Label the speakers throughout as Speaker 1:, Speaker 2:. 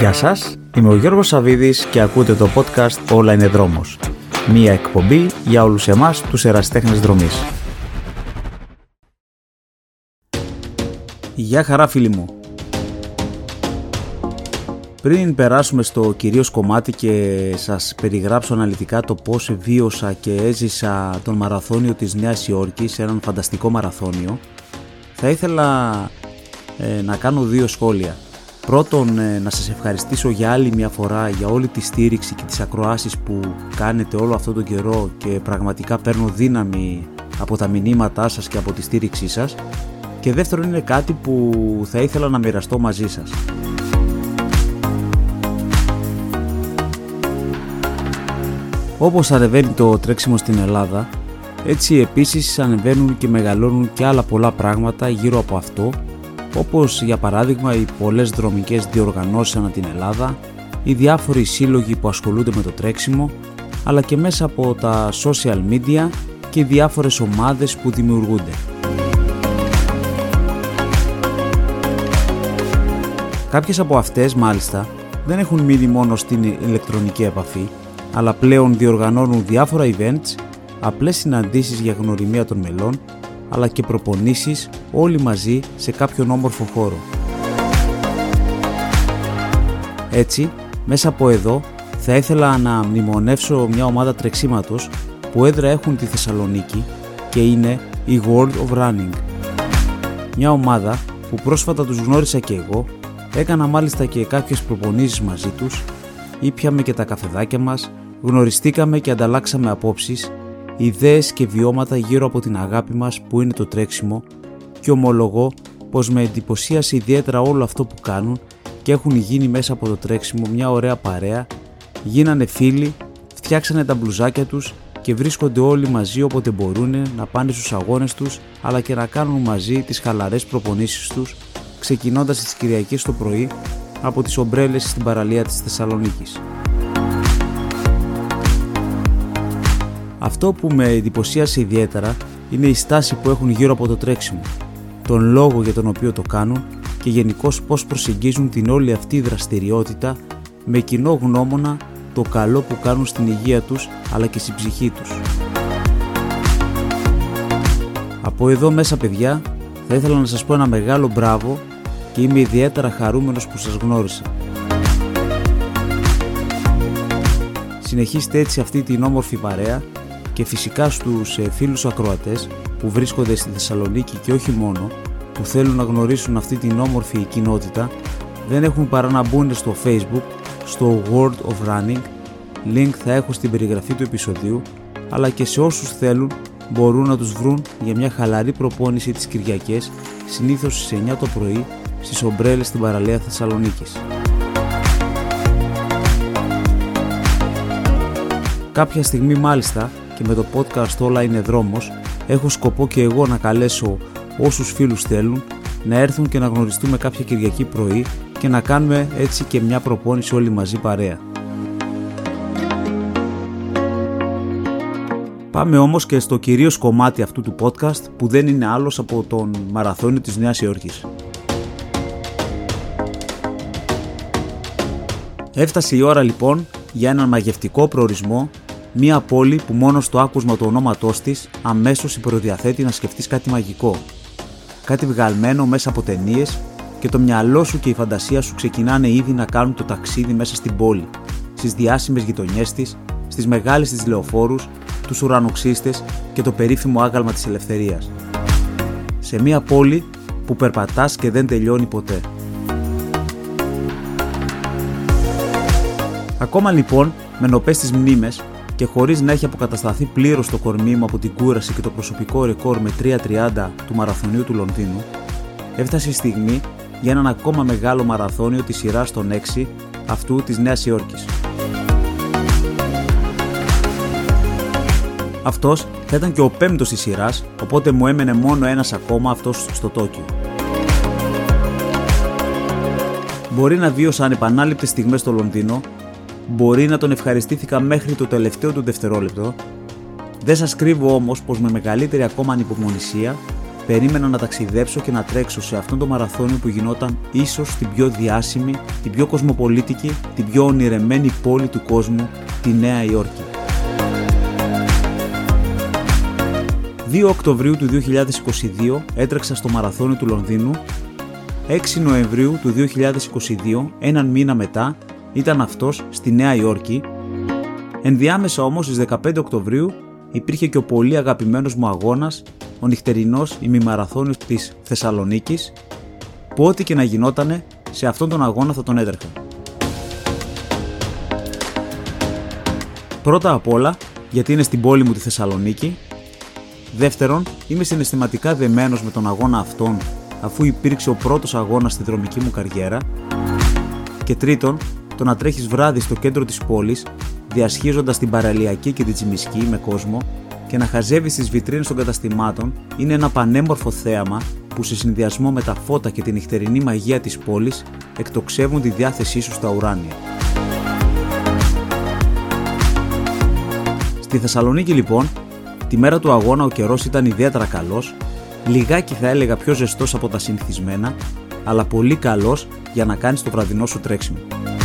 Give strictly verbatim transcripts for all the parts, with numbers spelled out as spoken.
Speaker 1: Γεια σας, είμαι ο Γιώργος Σαββίδης και ακούτε το podcast «Όλα είναι δρόμος». Μία εκπομπή για όλους εμάς τους ερασιτέχνες δρομής. Γεια χαρά φίλοι μου. Πριν περάσουμε στο κυρίως κομμάτι και σας περιγράψω αναλυτικά το πώς βίωσα και έζησα τον μαραθώνιο της Νέας Υόρκης, έναν φανταστικό μαραθώνιο, θα ήθελα ε, να κάνω δύο σχόλια. Πρώτον, ε, να σας ευχαριστήσω για άλλη μια φορά για όλη τη στήριξη και τις ακροάσεις που κάνετε όλο αυτόν τον καιρό και πραγματικά παίρνω δύναμη από τα μηνύματά σας και από τη στήριξή σας. Και δεύτερον, είναι κάτι που θα ήθελα να μοιραστώ μαζί σας. Όπως ανεβαίνει το τρέξιμο στην Ελλάδα, έτσι επίσης ανεβαίνουν και μεγαλώνουν και άλλα πολλά πράγματα γύρω από αυτό, όπως για παράδειγμα οι πολλές δρομικές διοργανώσεις ανά την Ελλάδα, οι διάφοροι σύλλογοι που ασχολούνται με το τρέξιμο, αλλά και μέσα από τα social media και οι διάφορες ομάδες που δημιουργούνται. Κάποιες από αυτές μάλιστα δεν έχουν μείνει μόνο στην ηλεκτρονική επαφή, αλλά πλέον διοργανώνουν διάφορα events, απλές συναντήσεις για γνωριμία των μελών, αλλά και προπονήσεις όλοι μαζί σε κάποιον όμορφο χώρο. Έτσι, μέσα από εδώ θα ήθελα να μνημονεύσω μια ομάδα τρεξίματος που έδρα έχουν τη Θεσσαλονίκη και είναι η World of Running. Μια ομάδα που πρόσφατα τους γνώρισα και εγώ, έκανα μάλιστα και κάποιες προπονήσεις μαζί τους, ήπιαμε και τα καφεδάκια μας, γνωριστήκαμε και ανταλλάξαμε απόψεις, ιδέες και βιώματα γύρω από την αγάπη μας που είναι το τρέξιμο και ομολογώ πως με εντυπωσίασε ιδιαίτερα όλο αυτό που κάνουν και έχουν γίνει μέσα από το τρέξιμο μια ωραία παρέα, γίνανε φίλοι, φτιάξανε τα μπλουζάκια τους και βρίσκονται όλοι μαζί όποτε μπορούν να πάνε στους αγώνες τους αλλά και να κάνουν μαζί τις χαλαρές προπονήσεις τους, ξεκινώντας τις Κυριακές το πρωί από τις ομπρέλες στην παραλία της Θεσσαλονίκης. Αυτό που με εντυπωσίασε ιδιαίτερα είναι η στάση που έχουν γύρω από το τρέξιμο, τον λόγο για τον οποίο το κάνουν και γενικώς πώς προσεγγίζουν την όλη αυτή δραστηριότητα με κοινό γνώμονα το καλό που κάνουν στην υγεία τους αλλά και στην ψυχή τους. Από εδώ μέσα παιδιά θα ήθελα να σας πω ένα μεγάλο μπράβο και είμαι ιδιαίτερα χαρούμενος που σας γνώρισα. Συνεχίστε έτσι αυτή την όμορφη παρέα και φυσικά στους φίλους ακροατές που βρίσκονται στη Θεσσαλονίκη και όχι μόνο, που θέλουν να γνωρίσουν αυτή την όμορφη κοινότητα, δεν έχουν παρά να μπουν στο Facebook, στο World of Running, link θα έχω στην περιγραφή του επεισοδίου, αλλά και σε όσους θέλουν μπορούν να τους βρουν για μια χαλαρή προπόνηση τις Κυριακές, συνήθως στις εννιά το πρωί, στις ομπρέλες στην παραλία Θεσσαλονίκης. Κάποια στιγμή μάλιστα και με το podcast «Όλα είναι δρόμος» έχω σκοπό και εγώ να καλέσω όσους φίλους θέλουν να έρθουν και να γνωριστούμε κάποια Κυριακή πρωί και να κάνουμε έτσι και μια προπόνηση όλοι μαζί παρέα. Πάμε όμως και στο κυρίως κομμάτι αυτού του podcast που δεν είναι άλλος από τον μαραθώνιο της Νέας Υόρκης. Έφτασε η ώρα λοιπόν για έναν μαγευτικό προορισμό, μια πόλη που μόνο στο άκουσμα του ονόματός της αμέσως υπροδιαθέτει να σκεφτείς κάτι μαγικό. Κάτι βγαλμένο μέσα από ταινίες και το μυαλό σου και η φαντασία σου ξεκινάνε ήδη να κάνουν το ταξίδι μέσα στην πόλη, στις διάσημες γειτονιές της, στις μεγάλες της λεωφόρους, τους ουρανοξύστες και το περίφημο άγαλμα της ελευθερίας. Σε μια πόλη που περπατάς και δεν τελειώνει ποτέ. Ακόμα λοιπόν, με νοπές τις μνήμες και χωρίς να έχει αποκατασταθεί πλήρως το κορμί μου από την κούραση και το προσωπικό ρεκόρ με τρία τριάντα του μαραθωνίου του Λονδίνου, έφτασε η στιγμή για έναν ακόμα μεγάλο μαραθώνιο της σειράς των έξι αυτού της Νέας Υόρκης. Αυτός θα ήταν και ο πέμπτος της σειράς, οπότε μου έμενε μόνο ένας ακόμα, αυτός στο Τόκιο. Μπορεί να βίωσα ανεπανάληπτες στιγμές στο Λονδίνο, μπορεί να τον ευχαριστήθηκα μέχρι το τελευταίο του δευτερόλεπτο, δεν σας κρύβω όμως πως με μεγαλύτερη ακόμα ανυπομονησία περίμενα να ταξιδέψω και να τρέξω σε αυτόν το μαραθώνιο που γινόταν ίσως την πιο διάσημη, την πιο κοσμοπολίτικη, την πιο ονειρεμένη πόλη του κόσμου, τη Νέα Υόρκη. δύο Οκτωβρίου του δύο χιλιάδες είκοσι δύο έτρεξα στο μαραθώνιο του Λονδίνου. έξι Νοεμβρίου του δύο χιλιάδες είκοσι δύο, έναν μήνα μετά, ήταν αυτός στη Νέα Υόρκη. Ενδιάμεσα όμως στις δεκαπέντε Οκτωβρίου υπήρχε και ο πολύ αγαπημένος μου αγώνας, ο νυχτερινός ημιμαραθώνιος της Θεσσαλονίκης, που ό,τι και να γινότανε, σε αυτόν τον αγώνα θα τον έτρεχα. Πρώτα απ' όλα, γιατί είναι στην πόλη μου τη Θεσσαλονίκη. Δεύτερον, είμαι συναισθηματικά δεμένος με τον αγώνα αυτόν, αφού υπήρξε ο πρώτος αγώνας στη δρομική μου καριέρα. Και τρίτον, το να τρέχεις βράδυ στο κέντρο της πόλης, διασχίζοντας την παραλιακή και την Τσιμισκή με κόσμο και να χαζεύεις τις βιτρίνες των καταστημάτων, είναι ένα πανέμορφο θέαμα που σε συνδυασμό με τα φώτα και τη νυχτερινή μαγεία της πόλης εκτοξεύουν τη διάθεσή σου στα ουράνια. Στη Θεσσαλονίκη λοιπόν, τη μέρα του αγώνα ο καιρός ήταν ιδιαίτερα καλός, λιγάκι θα έλεγα πιο ζεστός από τα συνηθισμένα, αλλά πολύ καλός για να κάνεις το βραδινό σου τρέξιμο.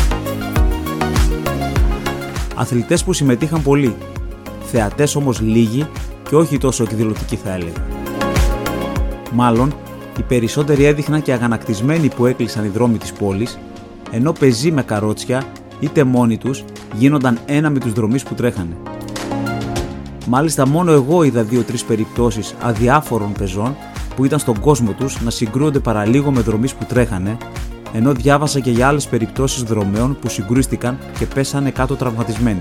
Speaker 1: Αθλητές που συμμετείχαν πολλοί, θεατές όμως λίγοι και όχι τόσο εκδηλωτικοί θα έλεγα. Μάλλον, οι περισσότεροι έδειχναν και αγανακτισμένοι που έκλεισαν οι δρόμοι της πόλης, ενώ πεζοί με καρότσια, είτε μόνοι τους, γίνονταν ένα με τους δρομείς που τρέχανε. Μάλιστα μόνο εγώ είδα δύο-τρεις περιπτώσεις αδιάφορων πεζών που ήταν στον κόσμο τους να συγκρούονται παραλίγο με δρομείς που τρέχανε, ενώ διάβασα και για άλλες περιπτώσεις δρομέων που συγκρούστηκαν και πέσανε κάτω τραυματισμένοι.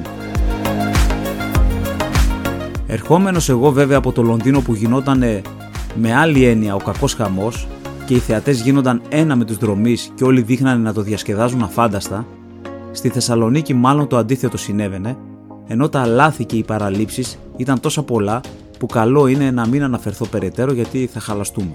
Speaker 1: Ερχόμενος εγώ βέβαια από το Λονδίνο που γινόταν με άλλη έννοια ο κακός χαμός και οι θεατές γίνονταν ένα με τους δρομείς και όλοι δείχνανε να το διασκεδάζουν αφάνταστα, στη Θεσσαλονίκη μάλλον το αντίθετο συνέβαινε, ενώ τα λάθη και οι παραλήψεις ήταν τόσα πολλά που καλό είναι να μην αναφερθώ περαιτέρω γιατί θα χαλαστούμε.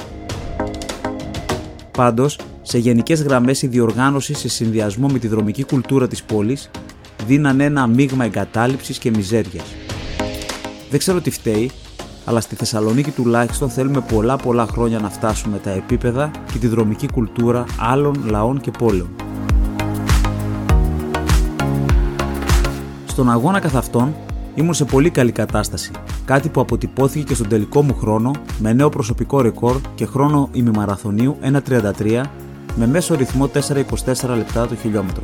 Speaker 1: Πάντως, σε γενικές γραμμές η διοργάνωση σε συνδυασμό με τη δρομική κουλτούρα της πόλης δίνανε ένα μείγμα εγκατάλειψης και μιζέριας. Δεν ξέρω τι φταίει, αλλά στη Θεσσαλονίκη τουλάχιστον θέλουμε πολλά πολλά χρόνια να φτάσουμε τα επίπεδα και τη δρομική κουλτούρα άλλων λαών και πόλεων. Στον αγώνα καθ' αυτόν ήμουν σε πολύ καλή κατάσταση, κάτι που αποτυπώθηκε και στον τελικό μου χρόνο με νέο προσωπικό ρεκόρ και χρόνο ημιμαραθωνίου ένα τριάντα τρία με μέσο ρυθμό τέσσερα είκοσι τέσσερα λεπτά το χιλιόμετρο.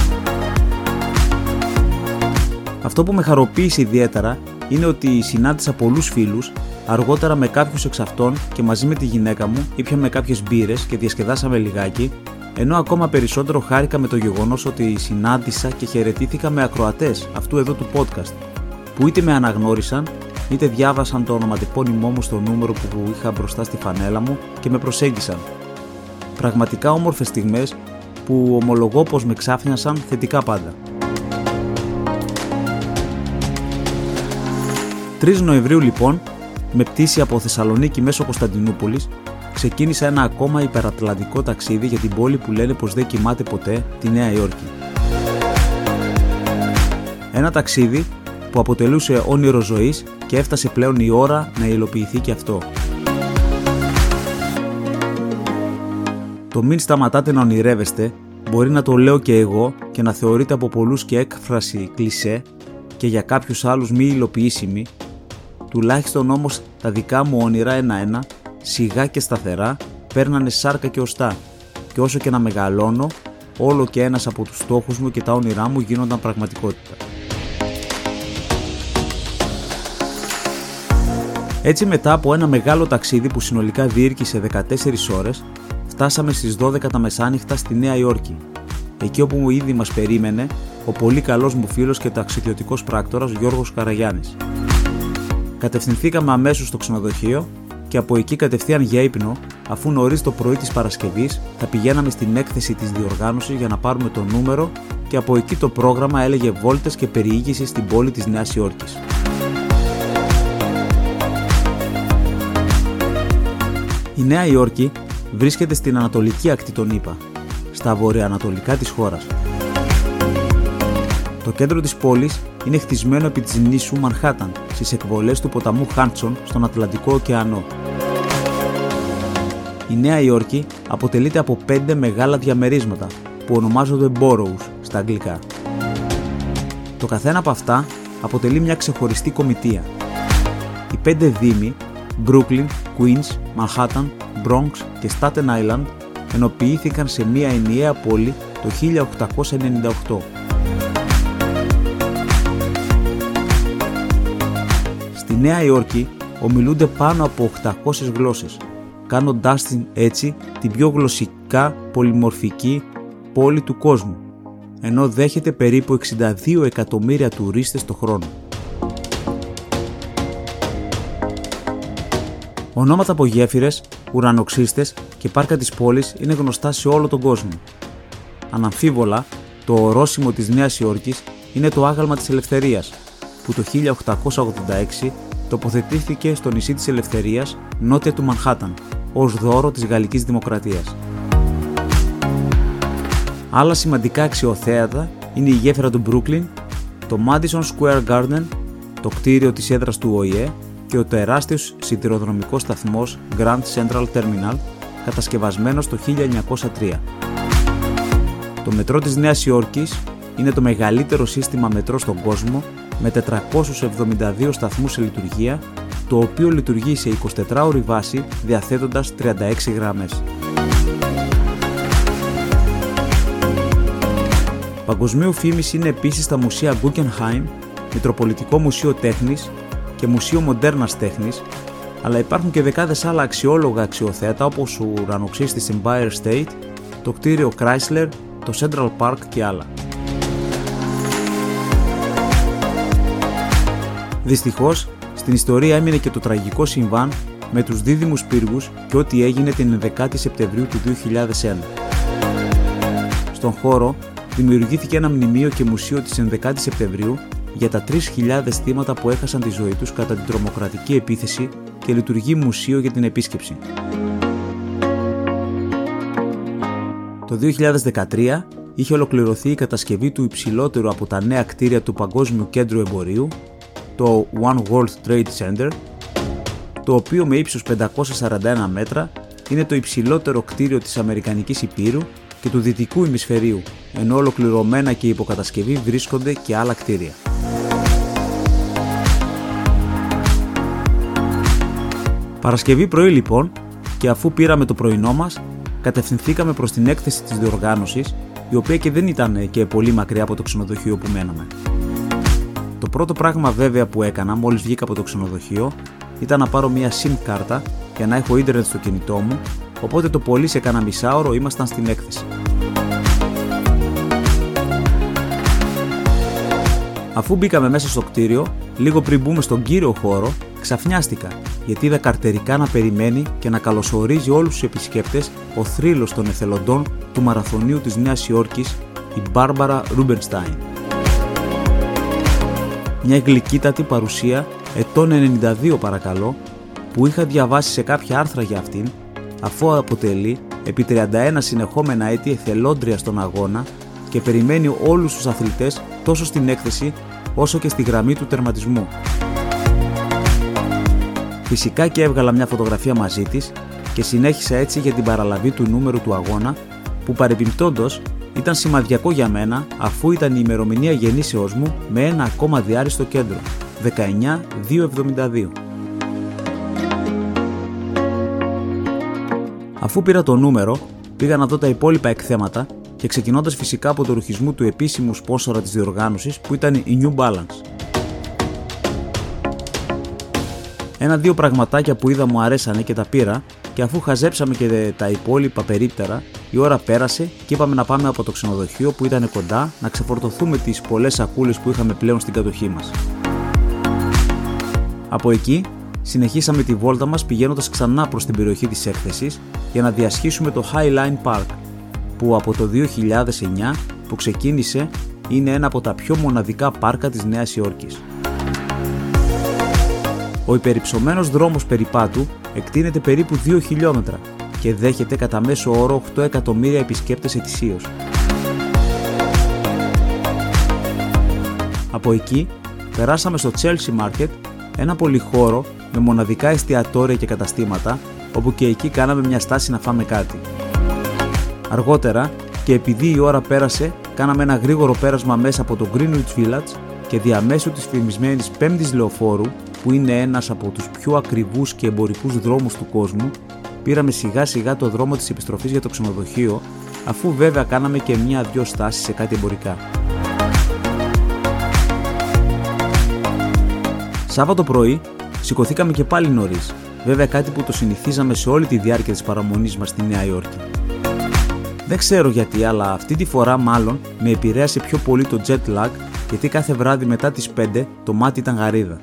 Speaker 1: Αυτό που με χαροποίησε ιδιαίτερα είναι ότι συνάντησα πολλούς φίλους, αργότερα με κάποιους εξ αυτών και μαζί με τη γυναίκα μου ήπιαμε κάποιες μπύρες και διασκεδάσαμε λιγάκι, ενώ ακόμα περισσότερο χάρηκα με το γεγονός ότι συνάντησα και χαιρετήθηκα με ακροατές αυτού εδώ του podcast, που είτε με αναγνώρισαν, είτε διάβασαν το ονοματεπώνυμό μου στο νούμερο που είχα μπροστά στη φανέλα μου και με προσέγγισαν. Πραγματικά όμορφες στιγμές που ομολογώ πως με ξάφνιασαν θετικά πάντα. τρεις Νοεμβρίου λοιπόν, με πτήση από Θεσσαλονίκη μέσω Κωνσταντινούπολης, ξεκίνησα ένα ακόμα υπερατλαντικό ταξίδι για την πόλη που λένε πως δεν κοιμάται ποτέ, τη Νέα Υόρκη. Ένα ταξίδι που αποτελούσε όνειρο ζωής και έφτασε πλέον η ώρα να υλοποιηθεί και αυτό. Το μην σταματάτε να ονειρεύεστε μπορεί να το λέω και εγώ και να θεωρείται από πολλούς και έκφραση κλισέ και για κάποιους άλλους μη υλοποιήσιμη, τουλάχιστον όμως τα δικά μου όνειρα ένα-ένα, σιγά και σταθερά, παίρνανε σάρκα και οστά και όσο και να μεγαλώνω, όλο και ένας από τους στόχους μου και τα όνειρά μου γίνονταν πραγματικότητα. Έτσι μετά από ένα μεγάλο ταξίδι που συνολικά διήρκησε δεκατέσσερις ώρες, φτάσαμε στις δώδεκα τα μεσάνυχτα στη Νέα Υόρκη, εκεί όπου ήδη μας περίμενε ο πολύ καλός μου φίλος και ταξιδιωτικός πράκτορας Γιώργος Καραγιάννης. Κατευθυνθήκαμε αμέσως στο ξενοδοχείο και από εκεί κατευθείαν για ύπνο, αφού νωρίς το πρωί της Παρασκευής θα πηγαίναμε στην έκθεση της διοργάνωσης για να πάρουμε το νούμερο και από εκεί το πρόγραμμα έλεγε βόλτες και περιήγηση στην πόλη της Νέας Υόρκης. Η Νέα Υόρκη βρίσκεται στην ανατολική ακτή των ΗΠΑ, στα βορειοανατολικά της χώρας. Το κέντρο της πόλης είναι χτισμένο επί της νήσου Μανχάταν, στις εκβολές του ποταμού Χάντσον στον Ατλαντικό ωκεανό. Η Νέα Υόρκη αποτελείται από πέντε μεγάλα διαμερίσματα που ονομάζονται boroughs στα αγγλικά. Το καθένα από αυτά αποτελεί μια ξεχωριστή κομιτεία. Οι πέντε δήμοι, Brooklyn, Queens, Manhattan, Bronx και Staten Island, ενοποιήθηκαν σε μια ενιαία πόλη το χίλια οκτακόσια ενενήντα οκτώ. Στη Νέα Υόρκη ομιλούνται πάνω από οκτακόσιες γλώσσες, κάνοντάς την έτσι την πιο γλωσσικά πολυμορφική πόλη του κόσμου, ενώ δέχεται περίπου εξήντα δύο εκατομμύρια τουρίστες το χρόνο. Ονόματα από γέφυρες, ουρανοξύστες και πάρκα της πόλης είναι γνωστά σε όλο τον κόσμο. Αναμφίβολα, το ορόσημο της Νέας Υόρκης είναι το άγαλμα της Ελευθερίας, που το χίλια οκτακόσια ογδόντα έξι τοποθετήθηκε στο νησί της Ελευθερίας, νότια του Μανχάταν, ως δώρο της Γαλλικής Δημοκρατίας. Άλλα σημαντικά αξιοθέατα είναι η γέφυρα του Brooklyn, το Madison Square Garden, το κτίριο της έδρας του Ο Η Ε και ο τεράστιος σιδηροδρομικός σταθμός Grand Central Terminal, κατασκευασμένος το χίλια εννιακόσια τρία. Το μετρό της Νέας Υόρκης είναι το μεγαλύτερο σύστημα μετρό στον κόσμο, με τετρακόσιους εβδομήντα δύο σταθμούς σε λειτουργία, το οποίο λειτουργεί σε εικοσιτετράωρη βάση διαθέτοντας τριάντα έξι γραμμές. Παγκοσμίου φήμης είναι επίσης τα μουσεία Guggenheim, Μητροπολιτικό Μουσείο Τέχνης και Μουσείο Μοντέρνας Τέχνης, αλλά υπάρχουν και δεκάδες άλλα αξιόλογα αξιοθέατα όπως ο ουρανοξύστης Empire State, το κτίριο Chrysler, το Central Park και άλλα. Δυστυχώς, στην ιστορία έμεινε και το τραγικό συμβάν με τους δίδυμους πύργους και ό,τι έγινε την ενδεκάτη Σεπτεμβρίου του δύο χιλιάδες ένα. Στον χώρο δημιουργήθηκε ένα μνημείο και μουσείο της ενδεκάτης Σεπτεμβρίου για τα τρεις χιλιάδες θύματα που έχασαν τη ζωή τους κατά την τρομοκρατική επίθεση και λειτουργεί μουσείο για την επίσκεψη. Το δύο χιλιάδες δεκατρία είχε ολοκληρωθεί η κατασκευή του υψηλότερου από τα νέα κτίρια του Παγκόσμιου Κέντρου Εμπορίου, το One World Trade Center, το οποίο με ύψος πεντακόσια σαράντα ένα μέτρα είναι το υψηλότερο κτίριο της Αμερικανικής Υπήρου και του Δυτικού Ημισφαιρίου, ενώ ολοκληρωμένα και υποκατασκευή βρίσκονται και άλλα κτίρια. Παρασκευή πρωί λοιπόν, και αφού πήραμε το πρωινό μας, κατευθυνθήκαμε προς την έκθεση της διοργάνωσης, η οποία και δεν ήταν και πολύ μακριά από το ξενοδοχείο που μέναμε. Το πρώτο πράγμα βέβαια που έκανα μόλις βγήκα από το ξενοδοχείο ήταν να πάρω μια SIM κάρτα για να έχω ίντερνετ στο κινητό μου, οπότε το πολύ σε κάνα μισάωρο ήμασταν στην έκθεση. Αφού μπήκαμε μέσα στο κτίριο, λίγο πριν μπούμε στον κύριο χώρο, ξαφνιάστηκα γιατί είδα καρτερικά να περιμένει και να καλωσορίζει όλους τους επισκέπτες ο θρύλος των εθελοντών του Μαραθωνίου της Νέας Υόρκης, η Μπάρμπαρα Ρούμπενστάιν. Μια γλυκύτατη παρουσία ετών ενενήντα δύο παρακαλώ, που είχα διαβάσει σε κάποια άρθρα για αυτήν, αφού αποτελεί επί τριάντα ένα συνεχόμενα έτη εθελόντρια στον αγώνα και περιμένει όλους τους αθλητές τόσο στην έκθεση όσο και στη γραμμή του τερματισμού. Φυσικά και έβγαλα μια φωτογραφία μαζί της και συνέχισα έτσι για την παραλαβή του νούμερου του αγώνα, που παρεμπιπτόντως ήταν σημαδιακό για μένα, αφού ήταν η ημερομηνία γεννήσεώς μου με ένα ακόμα διάριστο κέντρο, δεκαεννιά δύο εβδομήντα δύο. Αφού πήρα το νούμερο, πήγα να δω τα υπόλοιπα εκθέματα και ξεκινώντας φυσικά από το ρουχισμό του επίσημου σπόνσορα της διοργάνωσης, που ήταν η New Balance. Ένα-δύο πραγματάκια που είδα μου αρέσανε και τα πήρα, και αφού χαζέψαμε και τα υπόλοιπα περίπτερα, η ώρα πέρασε και είπαμε να πάμε από το ξενοδοχείο που ήταν κοντά να ξεφορτωθούμε τις πολλές σακούλες που είχαμε πλέον στην κατοχή μας. Από εκεί συνεχίσαμε τη βόλτα μας πηγαίνοντας ξανά προς την περιοχή της έκθεσης για να διασχίσουμε το Highline Park, που από το δύο χιλιάδες εννιά που ξεκίνησε είναι ένα από τα πιο μοναδικά πάρκα της Νέας Υόρκης. Ο υπερυψωμένος δρόμος περιπάτου εκτείνεται περίπου δύο χιλιόμετρα και δέχεται κατά μέσο όρο οκτώ εκατομμύρια επισκέπτες ετησίως. Από εκεί περάσαμε στο Chelsea Market, ένα πολυχώρο με μοναδικά εστιατόρια και καταστήματα όπου και εκεί κάναμε μια στάση να φάμε κάτι. Αργότερα, και επειδή η ώρα πέρασε, κάναμε ένα γρήγορο πέρασμα μέσα από το Greenwich Village και διαμέσου της φημισμένης πέμπτης λεωφόρου, που είναι ένας από τους πιο ακριβούς και εμπορικούς δρόμους του κόσμου, πήραμε σιγά σιγά το δρόμο της επιστροφής για το ξενοδοχείο, αφού βέβαια κάναμε και μία-δυο στάσεις σε κάτι εμπορικά. Σάββατο πρωί σηκωθήκαμε και πάλι νωρίς, βέβαια κάτι που το συνηθίζαμε σε όλη τη διάρκεια της παραμονής μας στη Νέα Υόρκη. Δεν ξέρω γιατί, αλλά αυτή τη φορά μάλλον με επηρέασε πιο πολύ το jet lag, γιατί κάθε βράδυ μετά τις πέντε το μάτι ήταν γαρίδα.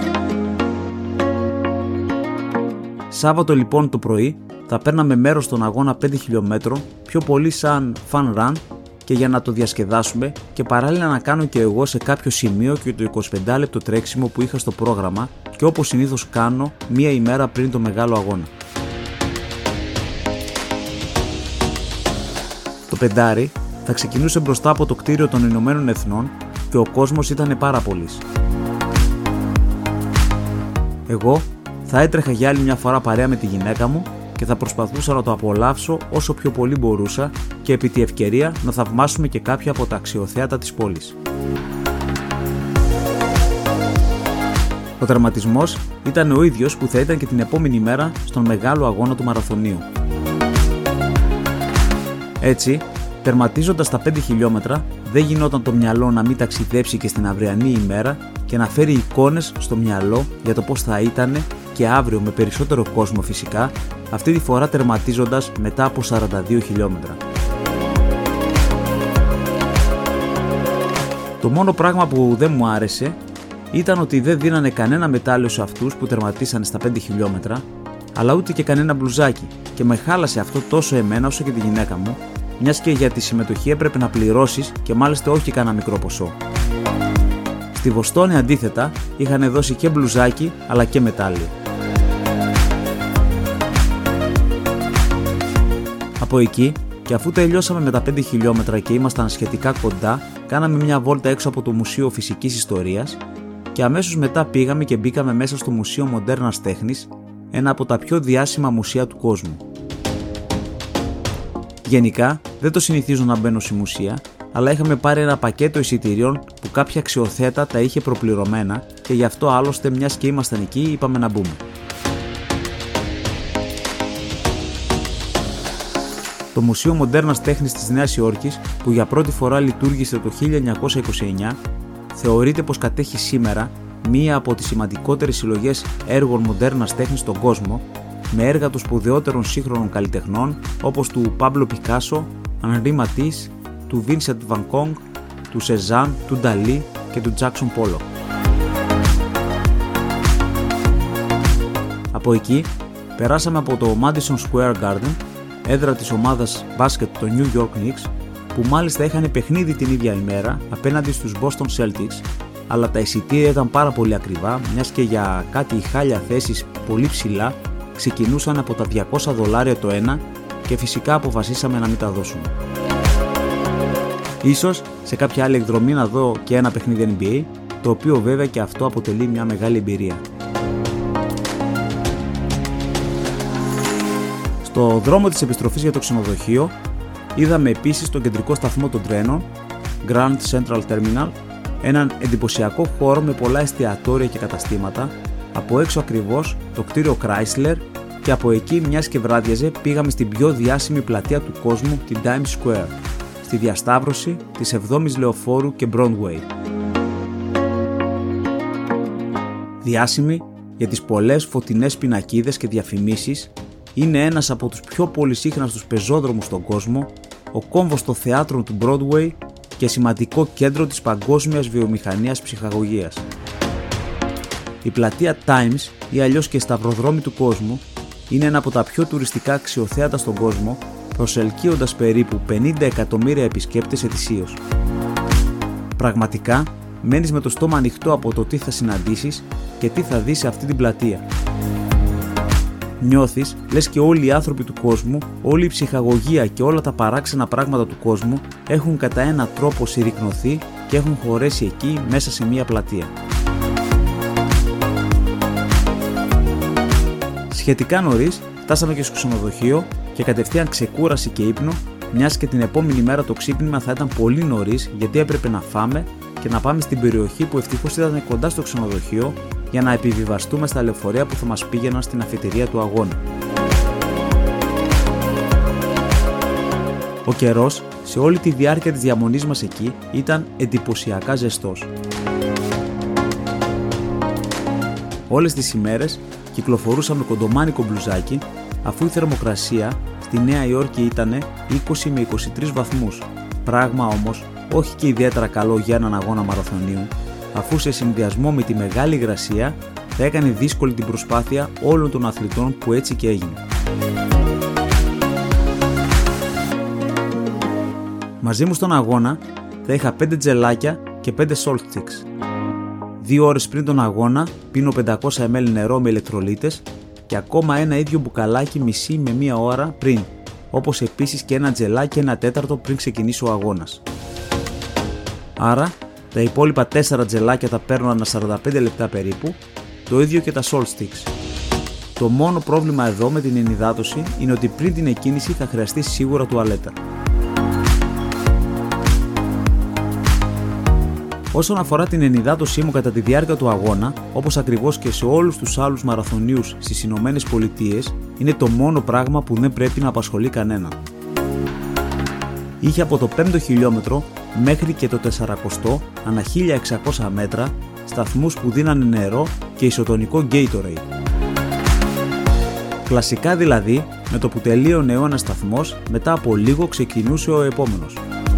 Speaker 1: Σάββατο λοιπόν το πρωί θα παίρναμε μέρος στον αγώνα πέντε χιλιομέτρων, πιο πολύ σαν fun run και για να το διασκεδάσουμε και παράλληλα να κάνω και εγώ σε κάποιο σημείο και το εικοσιπεντάλεπτο τρέξιμο που είχα στο πρόγραμμα και όπως συνήθως κάνω μία ημέρα πριν το μεγάλο αγώνα. Το πεντάρι θα ξεκινούσε μπροστά από το κτίριο των Ηνωμένων Εθνών και ο κόσμος ήταν πάρα πολύς. Εγώ θα έτρεχα για άλλη μια φορά παρέα με τη γυναίκα μου και θα προσπαθούσα να το απολαύσω όσο πιο πολύ μπορούσα και επί τη ευκαιρία να θαυμάσουμε και κάποια από τα αξιοθέατα της πόλης. Ο τερματισμός ήταν ο ίδιος που θα ήταν και την επόμενη μέρα στον μεγάλο αγώνα του μαραθωνίου. Έτσι, τερματίζοντας τα πέντε χιλιόμετρα, δεν γινόταν το μυαλό να μην ταξιδέψει και στην αυριανή ημέρα και να φέρει εικόνες στο μυαλό για το πώς θα ήτανε και αύριο με περισσότερο κόσμο φυσικά, αυτή τη φορά τερματίζοντας μετά από σαράντα δύο χιλιόμετρα. Το μόνο πράγμα που δεν μου άρεσε ήταν ότι δεν δίνανε κανένα μετάλλιο σε αυτούς που τερματίσανε στα πέντε χιλιόμετρα, αλλά ούτε και κανένα μπλουζάκι, και με χάλασε αυτό τόσο εμένα όσο και τη γυναίκα μου, μιας και για τη συμμετοχή έπρεπε να πληρώσεις και μάλιστα όχι κανένα μικρό ποσό. Στη Βοστόνη αντίθετα είχαν δώσει και μπλουζάκι αλλά και μετάλλιο. Από εκεί, και αφού τελειώσαμε με τα πέντε χιλιόμετρα και ήμασταν σχετικά κοντά, κάναμε μια βόλτα έξω από το Μουσείο Φυσικής Ιστορίας και αμέσως μετά πήγαμε και μπήκαμε μέσα στο Μουσείο Μοντέρνας Τέχνης, ένα από τα πιο διάσημα μουσεία του κόσμου. Γενικά, δεν το συνηθίζω να μπαίνω σε μουσεία, αλλά είχαμε πάρει ένα πακέτο εισιτηρίων που κάποια αξιοθέατα τα είχε προπληρωμένα και γι' αυτό άλλωστε μιας και ήμασταν εκεί είπαμε να μπούμε. Το Μουσείο Μοντέρνας Τέχνης της Νέας Υόρκης, που για πρώτη φορά λειτουργήσε το χίλια εννιακόσια είκοσι εννιά, θεωρείται πως κατέχει σήμερα μία από τις σημαντικότερες συλλογές έργων μοντέρνας τέχνης στον κόσμο, με έργα των σπουδαιότερων σύγχρονων καλλιτεχνών όπως του Παμπλο Πικάσο, Henri Matisse, του Vincent van Gogh, του Cézanne, του Νταλή και του Jackson Pollock. Από εκεί περάσαμε από το Madison Square Garden, έδρα της ομάδας μπάσκετ των New York Knicks, που μάλιστα είχαν παιχνίδι την ίδια ημέρα απέναντι στους Boston Celtics, αλλά τα εισιτήρια ήταν πάρα πολύ ακριβά, μιας και για κάτι χάλια θέσεις πολύ ψηλά ξεκινούσαν από τα διακόσια δολάρια το ένα και φυσικά αποφασίσαμε να μην τα δώσουμε. Ίσως σε κάποια άλλη εκδρομή να δω και ένα παιχνίδι N B A, το οποίο βέβαια και αυτό αποτελεί μια μεγάλη εμπειρία. Στο δρόμο της επιστροφής για το ξενοδοχείο είδαμε επίσης τον κεντρικό σταθμό των τρένων, Grand Central Terminal, έναν εντυπωσιακό χώρο με πολλά εστιατόρια και καταστήματα, από έξω ακριβώς το κτίριο Chrysler και από εκεί, μιας και βράδιαζε, πήγαμε στην πιο διάσημη πλατεία του κόσμου, την Times Square, στη διασταύρωση της εβδόμης Λεωφόρου και Broadway. Διάσημη για τις πολλές φωτεινές πινακίδες και διαφημίσεις, είναι ένας από τους πιο πολυσύχναστους πεζόδρομους στον κόσμο, ο κόμβος των θεάτρων του Broadway και σημαντικό κέντρο της παγκόσμιας βιομηχανίας ψυχαγωγίας. Η πλατεία Times, ή αλλιώς και σταυροδρόμοι του κόσμου, είναι ένα από τα πιο τουριστικά αξιοθέατα στον κόσμο, προσελκύοντας περίπου πενήντα εκατομμύρια επισκέπτες ετησίως. Πραγματικά, μένεις με το στόμα ανοιχτό από το τι θα συναντήσεις και τι θα δεις σε αυτή την πλατεία. Νιώθεις λες και όλοι οι άνθρωποι του κόσμου, όλη η ψυχαγωγία και όλα τα παράξενα πράγματα του κόσμου έχουν κατά έναν τρόπο συρρικνωθεί και έχουν χωρέσει εκεί μέσα σε μία πλατεία. Σχετικά νωρίς Φτάσαμε και στο ξενοδοχείο και κατευθείαν ξεκούραση και ύπνο, μιας και την επόμενη μέρα το ξύπνημα θα ήταν πολύ νωρίς γιατί έπρεπε να φάμε και να πάμε στην περιοχή που ευτυχώς ήταν κοντά στο ξενοδοχείο για να επιβιβαστούμε στα λεωφορεία που θα μας πήγαιναν στην αφετηρία του αγώνα. Ο καιρός σε όλη τη διάρκεια της διαμονής μας εκεί ήταν εντυπωσιακά ζεστός. Όλες τις ημέρες κυκλοφορούσαμε κοντομάνικο μπλουζάκι, αφού η θερμοκρασία στη Νέα Υόρκη ήταν είκοσι με είκοσι τρεις βαθμούς, πράγμα όμως όχι και ιδιαίτερα καλό για έναν αγώνα μαραθωνίου, αφού σε συνδυασμό με τη μεγάλη υγρασία θα έκανε δύσκολη την προσπάθεια όλων των αθλητών που έτσι και έγινε. Μαζί μου στον αγώνα θα είχα πέντε τζελάκια και πέντε salt sticks. Δύο ώρες πριν τον αγώνα πίνω πεντακόσια μιλιλίτρα νερό με ηλεκτρολίτες και ακόμα ένα ίδιο μπουκαλάκι μισή με μία ώρα πριν, όπως επίσης και ένα τζελάκι ένα τέταρτο πριν ξεκινήσει ο αγώνας. Άρα τα υπόλοιπα τέσσερα τζελάκια τα παίρνω ανά σαράντα πέντε λεπτά περίπου, το ίδιο και τα salt sticks. Το μόνο πρόβλημα εδώ με την ενυδάτωση είναι ότι πριν την εκκίνηση θα χρειαστεί σίγουρα τουαλέτα. Όσον αφορά την ενυδάτωσή μου κατά τη διάρκεια του αγώνα, όπως ακριβώς και σε όλους τους άλλους μαραθωνίους στις Ηνωμένες Πολιτείες, είναι το μόνο πράγμα που δεν πρέπει να απασχολεί κανέναν. Είχε από το πέμπτο χιλιόμετρο μέχρι και το τεσσαρακοστό ανά χίλια εξακόσια μέτρα σταθμούς που δίνανε νερό και ισοτονικό Gatorade. Κλασικά δηλαδή, με το που τελείωνε ο ένας σταθμός, μετά από λίγο ξεκινούσε ο επόμενος.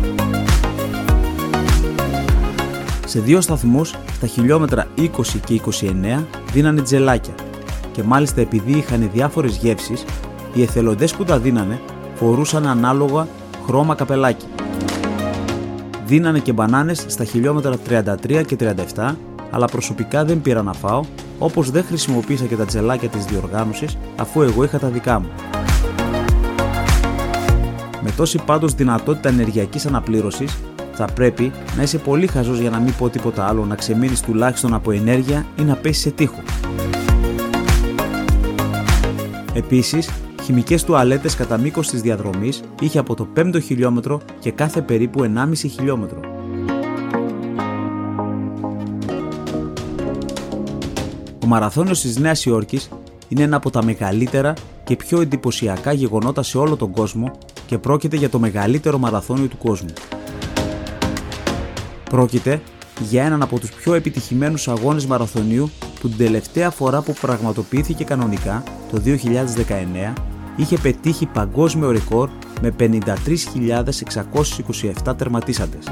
Speaker 1: Σε δύο σταθμούς, στα χιλιόμετρα είκοσι και είκοσι εννέα, δίνανε τζελάκια και μάλιστα επειδή είχαν διάφορες γεύσεις, οι εθελοντές που τα δίνανε φορούσαν ανάλογα χρώμα καπελάκι. Δίνανε και μπανάνες στα χιλιόμετρα τριάντα τρία και τριάντα επτά, αλλά προσωπικά δεν πήρα να φάω, όπως δεν χρησιμοποίησα και τα τζελάκια της διοργάνωσης, αφού εγώ είχα τα δικά μου. Με τόση πάντως δυνατότητα ενεργειακής αναπλήρωσης, θα πρέπει να είσαι πολύ χαζός για να μην πω τίποτα άλλο, να ξεμείνεις τουλάχιστον από ενέργεια ή να πέσεις σε τοίχο. Επίσης, χημικές τουαλέτες κατά μήκος της διαδρομής είχε από το πέμπτο χιλιόμετρο και κάθε περίπου ενάμιση χιλιόμετρο. Ο μαραθώνιος της Νέας Υόρκης είναι ένα από τα μεγαλύτερα και πιο εντυπωσιακά γεγονότα σε όλο τον κόσμο και πρόκειται για το μεγαλύτερο μαραθώνιο του κόσμου. Πρόκειται για έναν από τους πιο επιτυχημένους αγώνες μαραθωνίου που την τελευταία φορά που πραγματοποιήθηκε κανονικά, το δύο χιλιάδες δεκαεννέα, είχε πετύχει παγκόσμιο ρεκόρ με πενήντα τρεις χιλιάδες εξακόσιους είκοσι επτά τερματίσαντες.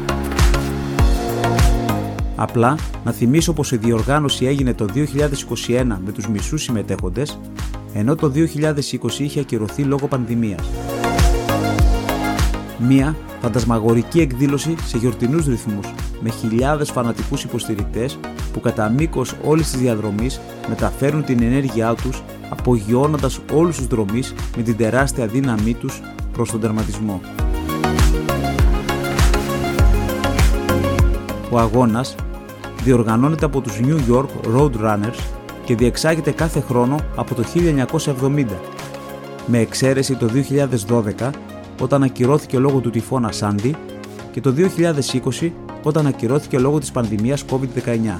Speaker 1: Απλά να θυμίσω πως η διοργάνωση έγινε το δύο χιλιάδες είκοσι ένα με τους μισούς συμμετέχοντες, ενώ το δύο χιλιάδες είκοσι είχε ακυρωθεί λόγω πανδημίας. Μία φαντασμαγορική εκδήλωση σε γιορτινούς ρυθμούς, με χιλιάδες φανατικούς υποστηρικτές που κατά μήκος όλης της διαδρομής μεταφέρουν την ενέργειά τους, απογειώνοντας όλους τους δρομείς με την τεράστια δύναμή τους προς τον τερματισμό. Ο αγώνας διοργανώνεται από τους New York Road Runners και διεξάγεται κάθε χρόνο από το χίλια εννιακόσια εβδομήντα, με εξαίρεση το δύο χιλιάδες δώδεκα όταν ακυρώθηκε λόγω του τυφώνα Σάντι και το δύο χιλιάδες είκοσι όταν ακυρώθηκε λόγω της πανδημίας κόβιντ δεκαεννέα.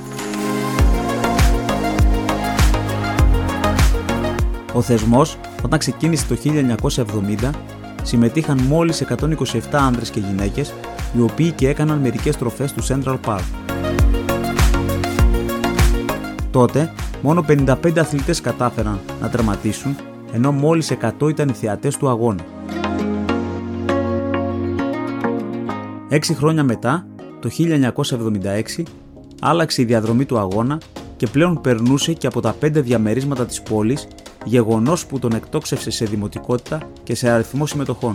Speaker 1: Ο θεσμός, όταν ξεκίνησε το χίλια εννιακόσια εβδομήντα, συμμετείχαν μόλις εκατόν είκοσι επτά άνδρες και γυναίκες, οι οποίοι και έκαναν μερικές στροφές του Central Park. Τότε, μόνο πενήντα πέντε αθλητές κατάφεραν να τερματίσουν, ενώ μόλις εκατό ήταν οι θεατές του αγώνα. Έξι χρόνια μετά, το χίλια εννιακόσια εβδομήντα έξι, άλλαξε η διαδρομή του αγώνα και πλέον περνούσε και από τα πέντε διαμερίσματα της πόλης, γεγονός που τον εκτόξευσε σε δημοτικότητα και σε αριθμό συμμετοχών.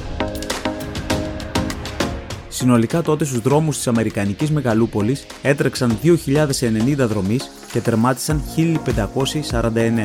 Speaker 1: Συνολικά τότε στους δρόμους της Αμερικανικής Μεγαλούπολης έτρεξαν δύο χιλιάδες ενενήντα δρομείς και τερμάτισαν χίλια πεντακόσιοι σαράντα εννέα.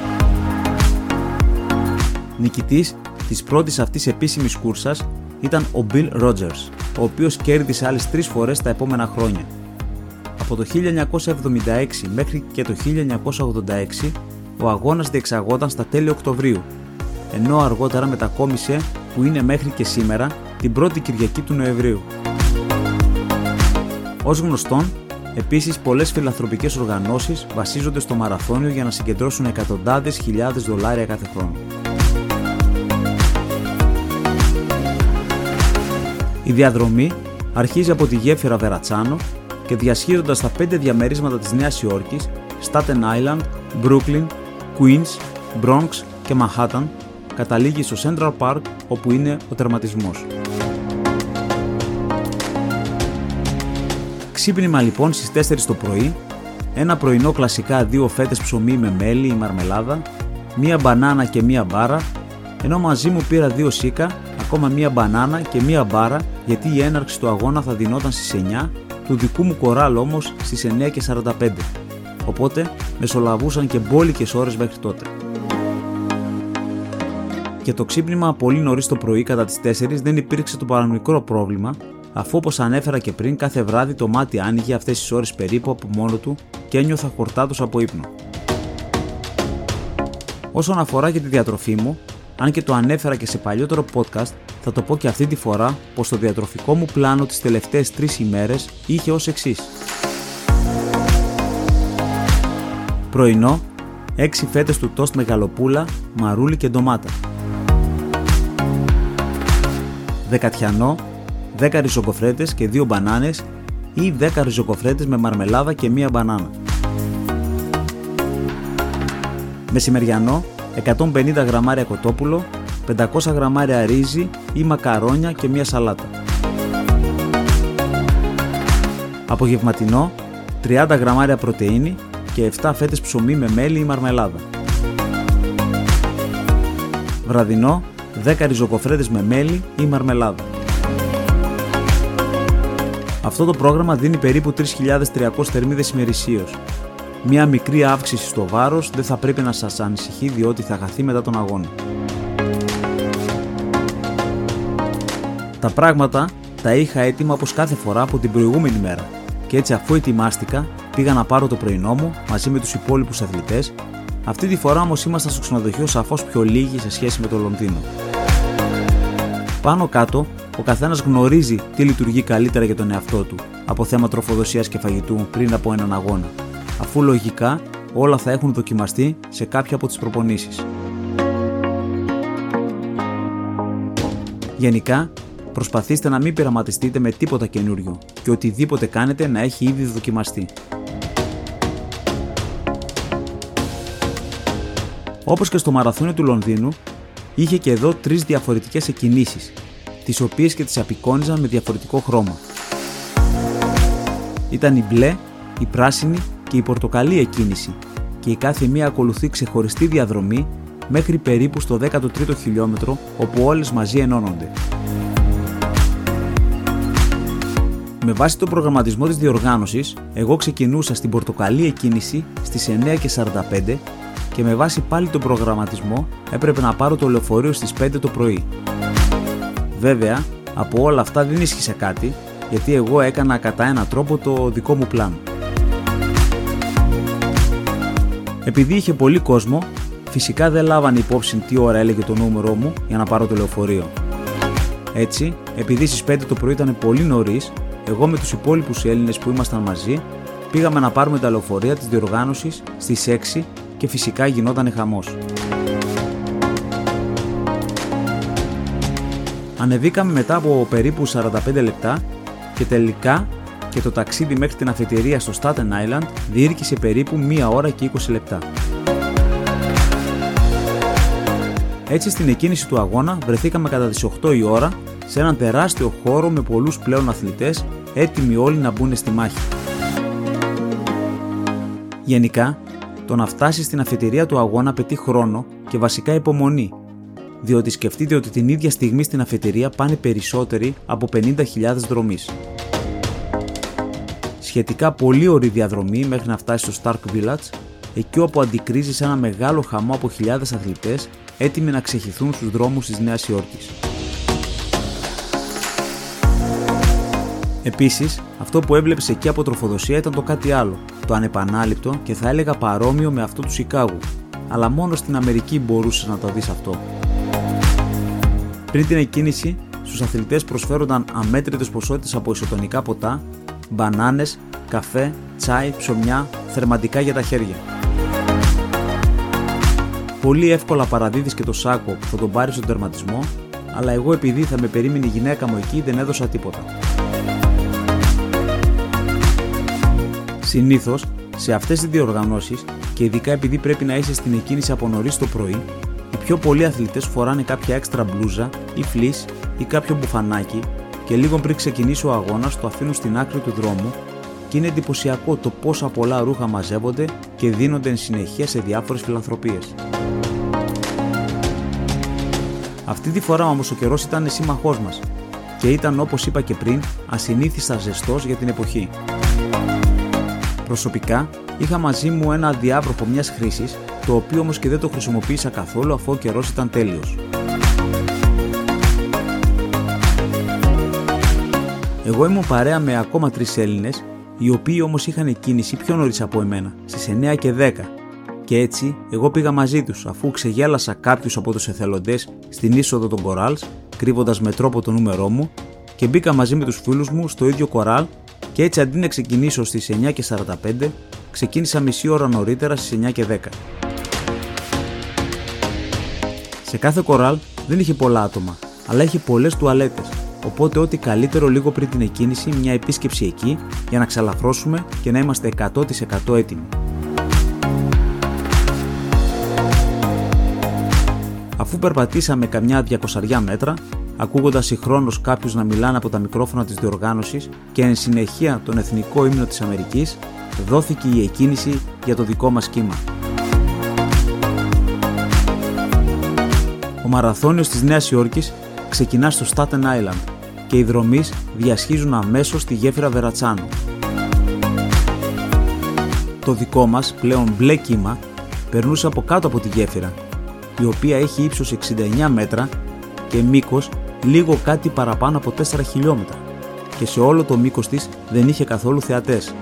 Speaker 1: Νικητής της πρώτης αυτής επίσημης κούρσας ήταν ο Bill Rogers, ο οποίος κέρδισε άλλες τρεις φορές τα επόμενα χρόνια. Από το χίλια εννιακόσια εβδομήντα έξι μέχρι και το χίλια εννιακόσια ογδόντα έξι, ο αγώνας διεξαγόταν στα τέλη Οκτωβρίου, ενώ αργότερα μετακόμισε που είναι μέχρι και σήμερα την πρώτη Κυριακή του Νοεμβρίου. Ως γνωστόν, επίσης πολλές φιλανθρωπικές οργανώσεις βασίζονται στο μαραθώνιο για να συγκεντρώσουν εκατοντάδες χιλιάδες δολάρια κάθε χρόνο. Η διαδρομή αρχίζει από τη γέφυρα Βερατσάνο και διασχίζοντας τα πέντε διαμερίσματα της Νέας Υόρκης, Staten Island, Brooklyn, Queens, Bronx και Manhattan, καταλήγει στο Central Park όπου είναι ο τερματισμός. Ξύπνημα λοιπόν στις τέσσερις το πρωί, ένα πρωινό κλασικά δύο φέτες ψωμί με μέλι ή μαρμελάδα, μία μπανάνα και μία μπάρα, ενώ μαζί μου πήρα δύο σίκα, ακόμα μία μπανάνα και μία μπάρα γιατί η έναρξη του αγώνα θα δινόταν στις εννιά, του δικού μου κοράλ όμως στις εννιά και σαράντα πέντε, οπότε μεσολαβούσαν και μπόλικες ώρες μέχρι τότε. Και το ξύπνημα πολύ νωρίς το πρωί κατά τις τέσσερις δεν υπήρξε το παραμικρό πρόβλημα, αφού όπως ανέφερα και πριν κάθε βράδυ το μάτι άνοιγε αυτές τις ώρες περίπου από μόνο του και ένιωθα χορτάτος από ύπνο. Όσον αφορά και τη διατροφή μου, αν και το ανέφερα και σε παλιότερο podcast, θα το πω και αυτή τη φορά πως το διατροφικό μου πλάνο τις τελευταίες τρεις ημέρες είχε ως εξής. Πρωινό, έξι φέτες του τόστ με γαλοπούλα, μαρούλι και ντομάτα. Δεκατιανό, δέκα ριζοκοφρέτες και δύο μπανάνες ή δέκα ριζοκοφρέτες με μαρμελάδα και μία μπανάνα. Μεσημεριανό, εκατόν πενήντα γραμμάρια κοτόπουλο, πεντακόσια γραμμάρια ρύζι ή μακαρόνια και μία σαλάτα. Απογευματινό, τριάντα γραμμάρια πρωτεΐνη και επτά φέτες ψωμί με μέλι ή μαρμελάδα. Βραδινό, δέκα ριζοκοφρέτες με μέλι ή μαρμελάδα. Αυτό το πρόγραμμα δίνει περίπου τρεις χιλιάδες τριακόσιες θερμίδες ημερησίως. Μια μικρή αύξηση στο βάρος δεν θα πρέπει να σας ανησυχεί διότι θα χαθεί μετά τον αγώνα. Τα πράγματα τα είχα έτοιμα όπως κάθε φορά από την προηγούμενη μέρα και έτσι αφού ετοιμάστηκα πήγα να πάρω το πρωινό μου μαζί με τους υπόλοιπους αθλητές. Αυτή τη φορά όμως ήμασταν στο ξενοδοχείο σαφώς πιο λίγοι σε σχέση με το Λονδίνο. Πάνω κάτω, ο καθένας γνωρίζει τι λειτουργεί καλύτερα για τον εαυτό του από θέμα τροφοδοσίας και φαγητού πριν από έναν αγώνα, αφού λογικά όλα θα έχουν δοκιμαστεί σε κάποια από τις προπονήσεις. Γενικά, προσπαθήστε να μην πειραματιστείτε με τίποτα καινούριο και οτιδήποτε κάνετε να έχει ήδη δοκιμαστεί. Όπως και στο μαραθώνιο του Λονδίνου, είχε και εδώ τρεις διαφορετικές εκκινήσεις, τις οποίες και τις απεικόνιζαν με διαφορετικό χρώμα. Ήταν η μπλε, η πράσινη και η πορτοκαλί εκκίνηση και η κάθε μία ακολουθεί ξεχωριστή διαδρομή μέχρι περίπου στο δέκατο τρίτο χιλιόμετρο όπου όλες μαζί ενώνονται. Με βάση τον προγραμματισμό της διοργάνωσης, εγώ ξεκινούσα στην πορτοκαλί εκκίνηση στις εννιά και σαράντα πέντε και με βάση πάλι τον προγραμματισμό έπρεπε να πάρω το λεωφορείο στις πέντε το πρωί. Βέβαια, από όλα αυτά δεν ίσχυσε κάτι, γιατί εγώ έκανα κατά έναν τρόπο το δικό μου πλάνο. Επειδή είχε πολύ κόσμο, φυσικά δεν λάβανε υπόψη τι ώρα έλεγε το νούμερό μου για να πάρω το λεωφορείο. Έτσι, επειδή στις πέντε το πρωί ήταν πολύ νωρίς, εγώ με τους υπόλοιπους Έλληνες που ήμασταν μαζί, πήγαμε να πάρουμε τα λεωφορεία της διοργάνωσης στις έξι και φυσικά γινότανε χαμός. Ανεβήκαμε μετά από περίπου σαράντα πέντε λεπτά και τελικά και το ταξίδι μέχρι την αφετηρία στο Staten Island διήρκησε περίπου μία ώρα και είκοσι λεπτά. Έτσι στην εκκίνηση του αγώνα βρεθήκαμε κατά τις οκτώ η ώρα σε έναν τεράστιο χώρο με πολλούς πλέον αθλητές έτοιμοι όλοι να μπουν στη μάχη. Γενικά, το να φτάσει στην αφετηρία του αγώνα απαιτεί χρόνο και βασικά υπομονή, διότι σκεφτείτε ότι την ίδια στιγμή στην αφετηρία πάνε περισσότεροι από πενήντα χιλιάδες δρομείς. Σχετικά πολύ ωρή διαδρομή μέχρι να φτάσει στο Stark Village, εκεί όπου αντικρίζει σε ένα μεγάλο χαμό από χιλιάδες αθλητές έτοιμοι να ξεχυθούν στους δρόμους της Νέας Υόρκης. Επίσης, αυτό που έβλεπες εκεί από τροφοδοσία ήταν το κάτι άλλο, το ανεπανάληπτο και θα έλεγα παρόμοιο με αυτό του Σικάγου, αλλά μόνο στην Αμερική μπορούσες να το δεις αυτό. Πριν την εκκίνηση, στους αθλητές προσφέρονταν αμέτρητες ποσότητες από ισοτονικά ποτά, μπανάνες, καφέ, τσάι, ψωμιά, θερμαντικά για τα χέρια. Πολύ εύκολα παραδίδεις και το σάκο που θα τον πάρει στον τερματισμό, αλλά εγώ επειδή θα με περίμενε η γυναίκα μου εκεί δεν έδωσα τίποτα. Συνήθως, σε αυτές τις διοργανώσεις, και ειδικά επειδή πρέπει να είσαι στην εκκίνηση από νωρίς το πρωί, οι πιο πολλοί αθλητές φοράνε κάποια έξτρα μπλούζα ή φλις ή κάποιο μπουφανάκι και λίγο πριν ξεκινήσει ο αγώνας το αφήνουν στην άκρη του δρόμου και είναι εντυπωσιακό το πόσα πολλά ρούχα μαζεύονται και δίνονται εν συνεχεία σε διάφορες φιλανθρωπίες. Αυτή τη φορά όμως ο καιρός ήταν σύμμαχός μας και ήταν, όπως είπα και πριν, ασυνήθιστα ζεστός για την εποχή. Προσωπικά είχα μαζί μου ένα διάβροχο μιας χρήσης, το οποίο όμως και δεν το χρησιμοποίησα καθόλου αφού ο καιρός ήταν τέλειος. Εγώ ήμουν παρέα με ακόμα τρεις Έλληνες, οι οποίοι όμως είχαν κίνηση πιο νωρίς από εμένα, στις εννιά και δέκα. Και έτσι, εγώ πήγα μαζί τους, αφού ξεγέλασα κάποιους από τους εθελοντές στην είσοδο των κοράλς, κρύβοντας με τρόπο το νούμερό μου, και μπήκα μαζί με τους φίλους μου στο ίδιο κοράλ, και έτσι αντί να ξεκινήσω στις εννιά και σαράντα πέντε, ξεκίνησα μισή ώρα νωρίτερα στις εννιά και δέκα. Σε κάθε κοράλ δεν είχε πολλά άτομα, αλλά είχε πολλές τουαλέτες, οπότε ό,τι καλύτερο λίγο πριν την εκκίνηση μια επίσκεψη εκεί για να ξαλαφρώσουμε και να είμαστε εκατό τοις εκατό έτοιμοι. Αφού περπατήσαμε καμιά διακοσαριά μέτρα, ακούγοντας συγχρόνως κάποιους να μιλάνε από τα μικρόφωνα της διοργάνωσης και εν συνεχεία τον εθνικό ύμνο της Αμερικής, δόθηκε η εκκίνηση για το δικό μας κύμα. Ο μαραθώνιος της Νέας Υόρκης ξεκινά στο Staten Island και οι δρομείς διασχίζουν αμέσως τη γέφυρα Βερατσάνο. Το δικό μας πλέον μπλε κύμα περνούσε από κάτω από τη γέφυρα, η οποία έχει ύψος εξήντα εννιά μέτρα και μήκος λίγο κάτι παραπάνω από τέσσερα χιλιόμετρα και σε όλο το μήκος της δεν είχε καθόλου θεατές.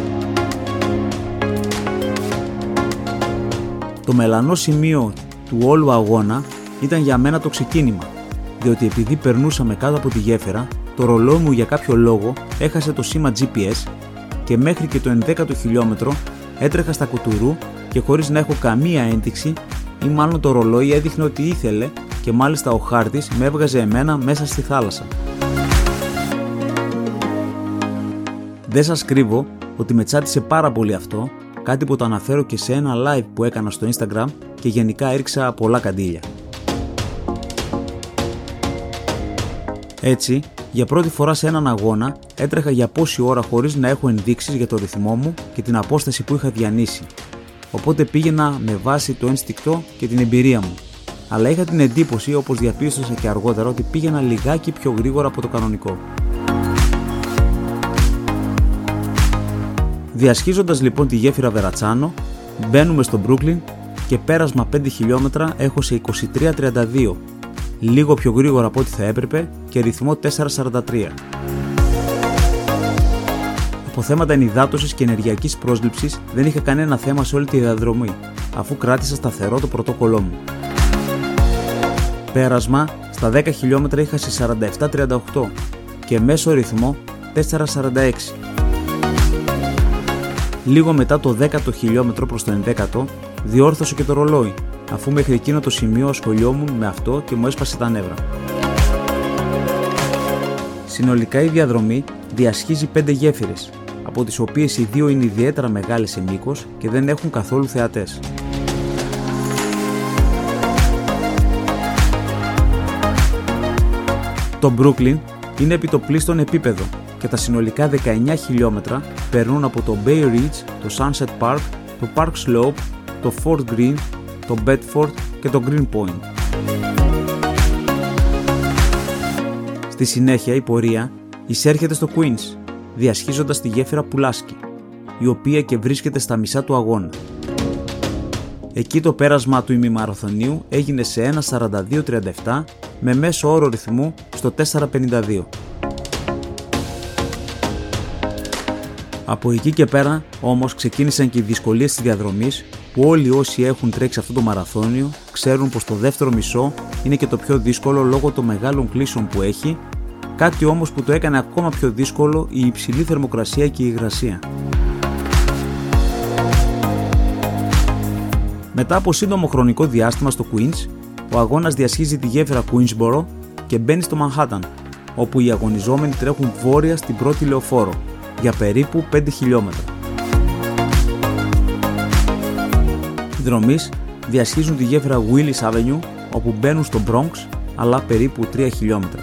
Speaker 1: Το μελανό σημείο του όλου αγώνα ήταν για μένα το ξεκίνημα, διότι επειδή περνούσαμε κάτω από τη γέφυρα, το ρολόι μου για κάποιο λόγο έχασε το σήμα τζι πι ες και μέχρι και το ενδέκατο χιλιόμετρο έτρεχα στα κουτουρού και χωρίς να έχω καμία ένδειξη, ή μάλλον το ρολόι έδειχνε ότι ήθελε και μάλιστα ο χάρτης με έβγαζε εμένα μέσα στη θάλασσα. Δεν σας κρύβω ότι με τσάτισε πάρα πολύ αυτό, κάτι που το αναφέρω και σε ένα live που έκανα στο Instagram και γενικά έριξα πολλά καντήλια. Έτσι, για πρώτη φορά σε έναν αγώνα έτρεχα για πόση ώρα χωρίς να έχω ενδείξεις για το ρυθμό μου και την απόσταση που είχα διανύσει. Οπότε πήγαινα με βάση το ένστικτο και την εμπειρία μου. Αλλά είχα την εντύπωση, όπως διαπίστωσα και αργότερα, ότι πήγαινα λιγάκι πιο γρήγορα από το κανονικό. Διασχίζοντας λοιπόν τη γέφυρα Βερατσάνο, μπαίνουμε στο Brooklyn και πέρασμα πέντε χιλιόμετρα έχω σε είκοσι τρία τριάντα δύο, λίγο πιο γρήγορα από ό,τι θα έπρεπε και ρυθμό τέσσερα σαράντα τρία. Από θέματα ενυδάτωσης και ενεργειακής πρόσληψης δεν είχα κανένα θέμα σε όλη τη διαδρομή, αφού κράτησα σταθερό το πρωτόκολλό μου. Πέρασμα στα δέκα χιλιόμετρα είχα σε σαράντα επτά τριάντα οκτώ και μέσο ρυθμό τέσσερα σαράντα έξι. Λίγο μετά το δέκατο χιλιόμετρο προς το ενδέκατο διόρθωσε και το ρολόι, αφού μέχρι εκείνο το σημείο ασχολιόμουν με αυτό και μου έσπασε τα νεύρα. Συνολικά η διαδρομή διασχίζει πέντε γέφυρες, από τις οποίες οι δύο είναι ιδιαίτερα μεγάλες σε μήκος και δεν έχουν καθόλου θεατές. Το Brooklyn είναι επιτοπλίστων επίπεδο και τα συνολικά δεκαεννιά χιλιόμετρα περνούν από το Bay Ridge, το Sunset Park, το Park Slope, το Fort Greene, το Bedford και το Greenpoint. Στη συνέχεια η πορεία εισέρχεται στο Queens, διασχίζοντας τη γέφυρα Πουλάσκι, η οποία και βρίσκεται στα μισά του αγώνα. Εκεί το πέρασμα του ημιμαραθωνίου έγινε σε ένα σαράντα δύο τριάντα επτά με μέσο όρο ρυθμού στο τέσσερα πενήντα δύο. Από εκεί και πέρα όμως ξεκίνησαν και οι δυσκολίες της διαδρομής, που όλοι όσοι έχουν τρέξει αυτό το μαραθώνιο ξέρουν πως το δεύτερο μισό είναι και το πιο δύσκολο λόγω των μεγάλων κλίσεων που έχει, κάτι όμως που το έκανε ακόμα πιο δύσκολο η υψηλή θερμοκρασία και η υγρασία. Μετά από σύντομο χρονικό διάστημα στο Queens, ο αγώνας διασχίζει τη γέφυρα Queensboro και μπαίνει στο Μανχάταν, όπου οι αγωνιζόμενοι τρέχουν βόρεια στην πρώτη λεωφόρο, για περίπου πέντε χιλιόμετρα. Οι δρομείς διασχίζουν τη γέφυρα Willis Avenue, όπου μπαίνουν στο Bronx, αλλά περίπου τρία χιλιόμετρα.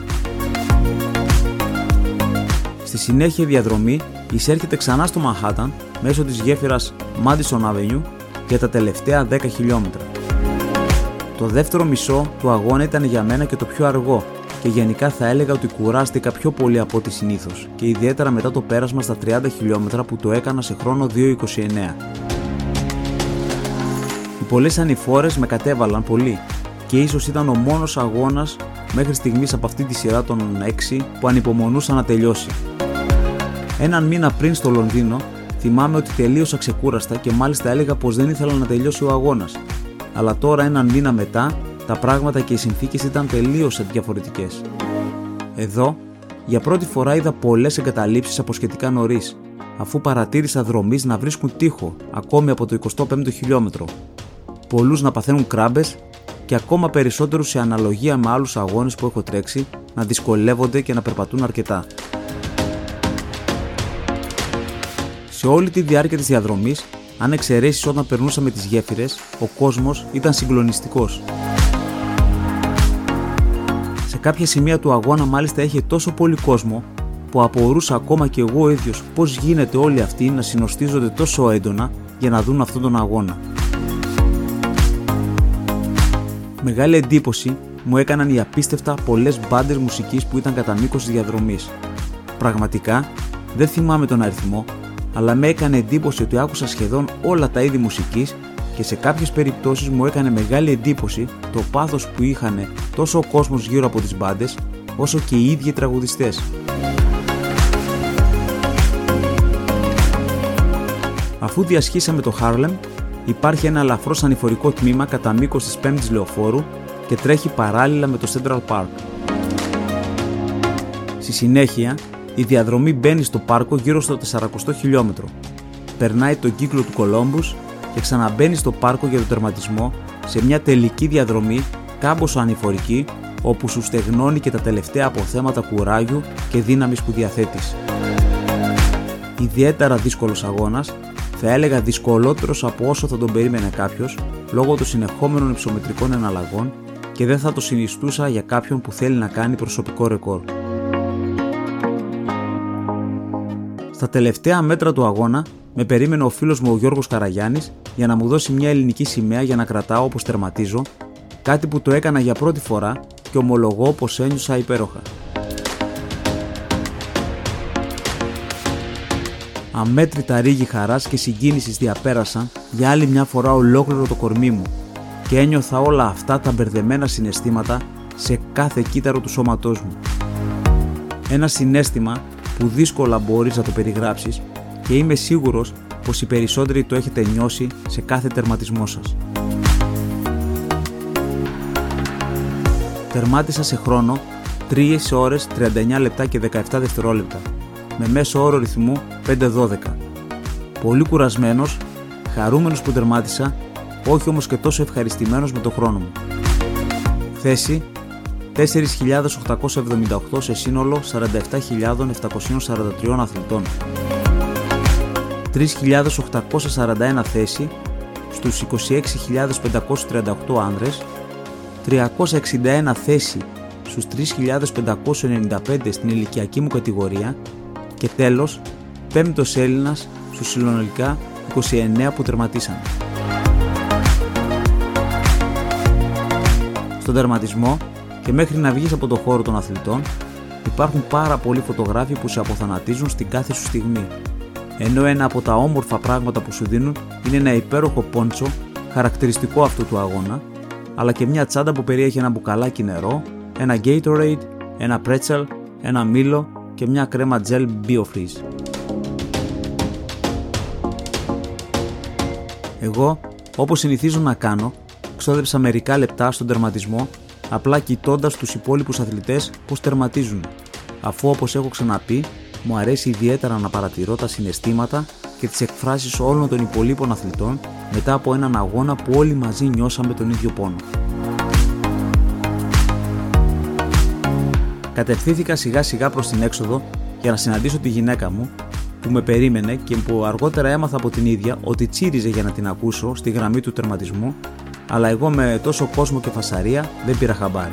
Speaker 1: Στη συνέχεια η διαδρομή εισέρχεται ξανά στο Μανχάταν μέσω της γέφυρας Madison Avenue για τα τελευταία δέκα χιλιόμετρα. Το δεύτερο μισό του αγώνα ήταν για μένα και το πιο αργό και γενικά θα έλεγα ότι κουράστηκα πιο πολύ από ό,τι συνήθως και ιδιαίτερα μετά το πέρασμα στα τριάντα χιλιόμετρα που το έκανα σε χρόνο δύο είκοσι εννέα. Οι πολλές ανηφόρες με κατέβαλαν πολύ και ίσως ήταν ο μόνος αγώνας μέχρι στιγμής από αυτή τη σειρά των έξι που ανυπομονούσα να τελειώσει. Έναν μήνα πριν στο Λονδίνο θυμάμαι ότι τελείωσα ξεκούραστα και μάλιστα έλεγα πως δεν ήθελα να τελειώσει ο αγώνας. Αλλά τώρα έναν μήνα μετά τα πράγματα και οι συνθήκες ήταν τελείως διαφορετικές. Εδώ για πρώτη φορά είδα πολλές εγκαταλείψεις από σχετικά νωρίς, αφού παρατήρησα δρομείς να βρίσκουν τοίχο ακόμη από το εικοστό πέμπτο χιλιόμετρο, πολλούς να παθαίνουν κράμπες και ακόμα περισσότερους σε αναλογία με άλλους αγώνες που έχω τρέξει να δυσκολεύονται και να περπατούν αρκετά. Σε όλη τη διάρκεια της διαδρομής, αν εξαιρέσεις όταν περνούσαμε τις γέφυρες, ο κόσμος ήταν συγκλονιστικός. Σε κάποια σημεία του αγώνα μάλιστα είχε τόσο πολύ κόσμο που απορούσα ακόμα και εγώ ίδιος πώς γίνεται όλοι αυτοί να συνοστίζονται τόσο έντονα για να δουν αυτόν τον αγώνα. Μεγάλη εντύπωση μου έκαναν οι απίστευτα πολλές μπάντες μουσικής που ήταν κατά μήκος της διαδρομής. Πραγματικά δεν θυμάμαι τον αριθμό, αλλά με έκανε εντύπωση ότι άκουσα σχεδόν όλα τα είδη μουσικής και σε κάποιες περιπτώσεις μου έκανε μεγάλη εντύπωση το πάθος που είχαν τόσο ο κόσμος γύρω από τις μπάντες, όσο και οι ίδιοι τραγουδιστές. Αφού διασχίσαμε το Χάρλεμ, υπάρχει ένα ελαφρώς ανηφορικό τμήμα κατά μήκος της πέμπτης λεωφόρου και τρέχει παράλληλα με το Central Park. Στη συνέχεια, η διαδρομή μπαίνει στο πάρκο γύρω στο τεσσαρακοστό χιλιόμετρο, περνάει τον κύκλο του Κολόμπους και ξαναμπαίνει στο πάρκο για τον τερματισμό σε μια τελική διαδρομή κάμποσο ανηφορική όπου σου στεγνώνει και τα τελευταία αποθέματα κουράγιου και δύναμης που διαθέτεις. Ιδιαίτερα δύσκολος αγώνας, θα έλεγα δυσκολότερος από όσο θα τον περίμενε κάποιος λόγω των συνεχόμενων υψομετρικών εναλλαγών και δεν θα το συνιστούσα για κάποιον που θέλει να κάνει προσωπικό ρεκόρ. Στα τελευταία μέτρα του αγώνα με περίμενε ο φίλος μου ο Γιώργος Καραγιάννης για να μου δώσει μια ελληνική σημαία για να κρατάω όπως τερματίζω, κάτι που το έκανα για πρώτη φορά και ομολογώ πως ένιωσα υπέροχα. Αμέτρητα ρίγη χαράς και συγκίνησης διαπέρασαν για άλλη μια φορά ολόκληρο το κορμί μου και ένιωθα όλα αυτά τα μπερδεμένα συναισθήματα σε κάθε κύτταρο του σώματός μου. Ένα συναίσθημα που δύσκολα μπορείς να το περιγράψεις και είμαι σίγουρος πως οι περισσότεροι το έχετε νιώσει σε κάθε τερματισμό σας. Τερμάτισα σε χρόνο τρεις ώρες τριάντα εννέα λεπτά και δεκαεπτά δευτερόλεπτα, με μέσο όρο ρυθμού πέντε δώδεκα. Πολύ κουρασμένος, χαρούμενος που τερμάτισα, όχι όμως και τόσο ευχαριστημένος με το χρόνο μου. Θέση τέσσερις χιλιάδες οκτακόσια εβδομήντα οκτώ σε σύνολο σαράντα επτά χιλιάδες επτακόσια σαράντα τρία αθλητών. τρεις χιλιάδες οκτακόσια σαράντα ένα θέση στους είκοσι έξι χιλιάδες πεντακόσιους τριάντα οκτώ άνδρες, τριακόσια εξήντα ένα θέση στους τρεις χιλιάδες πεντακόσιους ενενήντα πέντε στην ηλικιακή μου κατηγορία και τέλος, πέμπτος Έλληνας στους συνολικά είκοσι εννέα που τερματίσαν. Στον τερματισμό και μέχρι να βγεις από το χώρο των αθλητών υπάρχουν πάρα πολλοί φωτογράφοι που σε αποθανατίζουν στην κάθε σου στιγμή, ενώ ένα από τα όμορφα πράγματα που σου δίνουν είναι ένα υπέροχο πόντσο χαρακτηριστικό αυτού του αγώνα, αλλά και μια τσάντα που περιέχει ένα μπουκαλάκι νερό, ένα Gatorade, ένα pretzel, ένα μήλο και μια κρέμα gel BioFreeze. Εγώ Όπως συνηθίζω να κάνω, ξόδεψα μερικά λεπτά στον τερματισμό, απλά κοιτώντας τους υπόλοιπους αθλητές πώς τερματίζουν, αφού όπως έχω ξαναπεί, μου αρέσει ιδιαίτερα να παρατηρώ τα συναισθήματα και τις εκφράσεις όλων των υπολείπων αθλητών μετά από έναν αγώνα που όλοι μαζί νιώσαμε τον ίδιο πόνο. Κατευθύνθηκα σιγά σιγά προς την έξοδο για να συναντήσω τη γυναίκα μου που με περίμενε και που αργότερα έμαθα από την ίδια ότι τσίριζε για να την ακούσω στη γραμμή του τερματισμού, αλλά εγώ με τόσο κόσμο και φασαρία δεν πήρα χαμπάρι.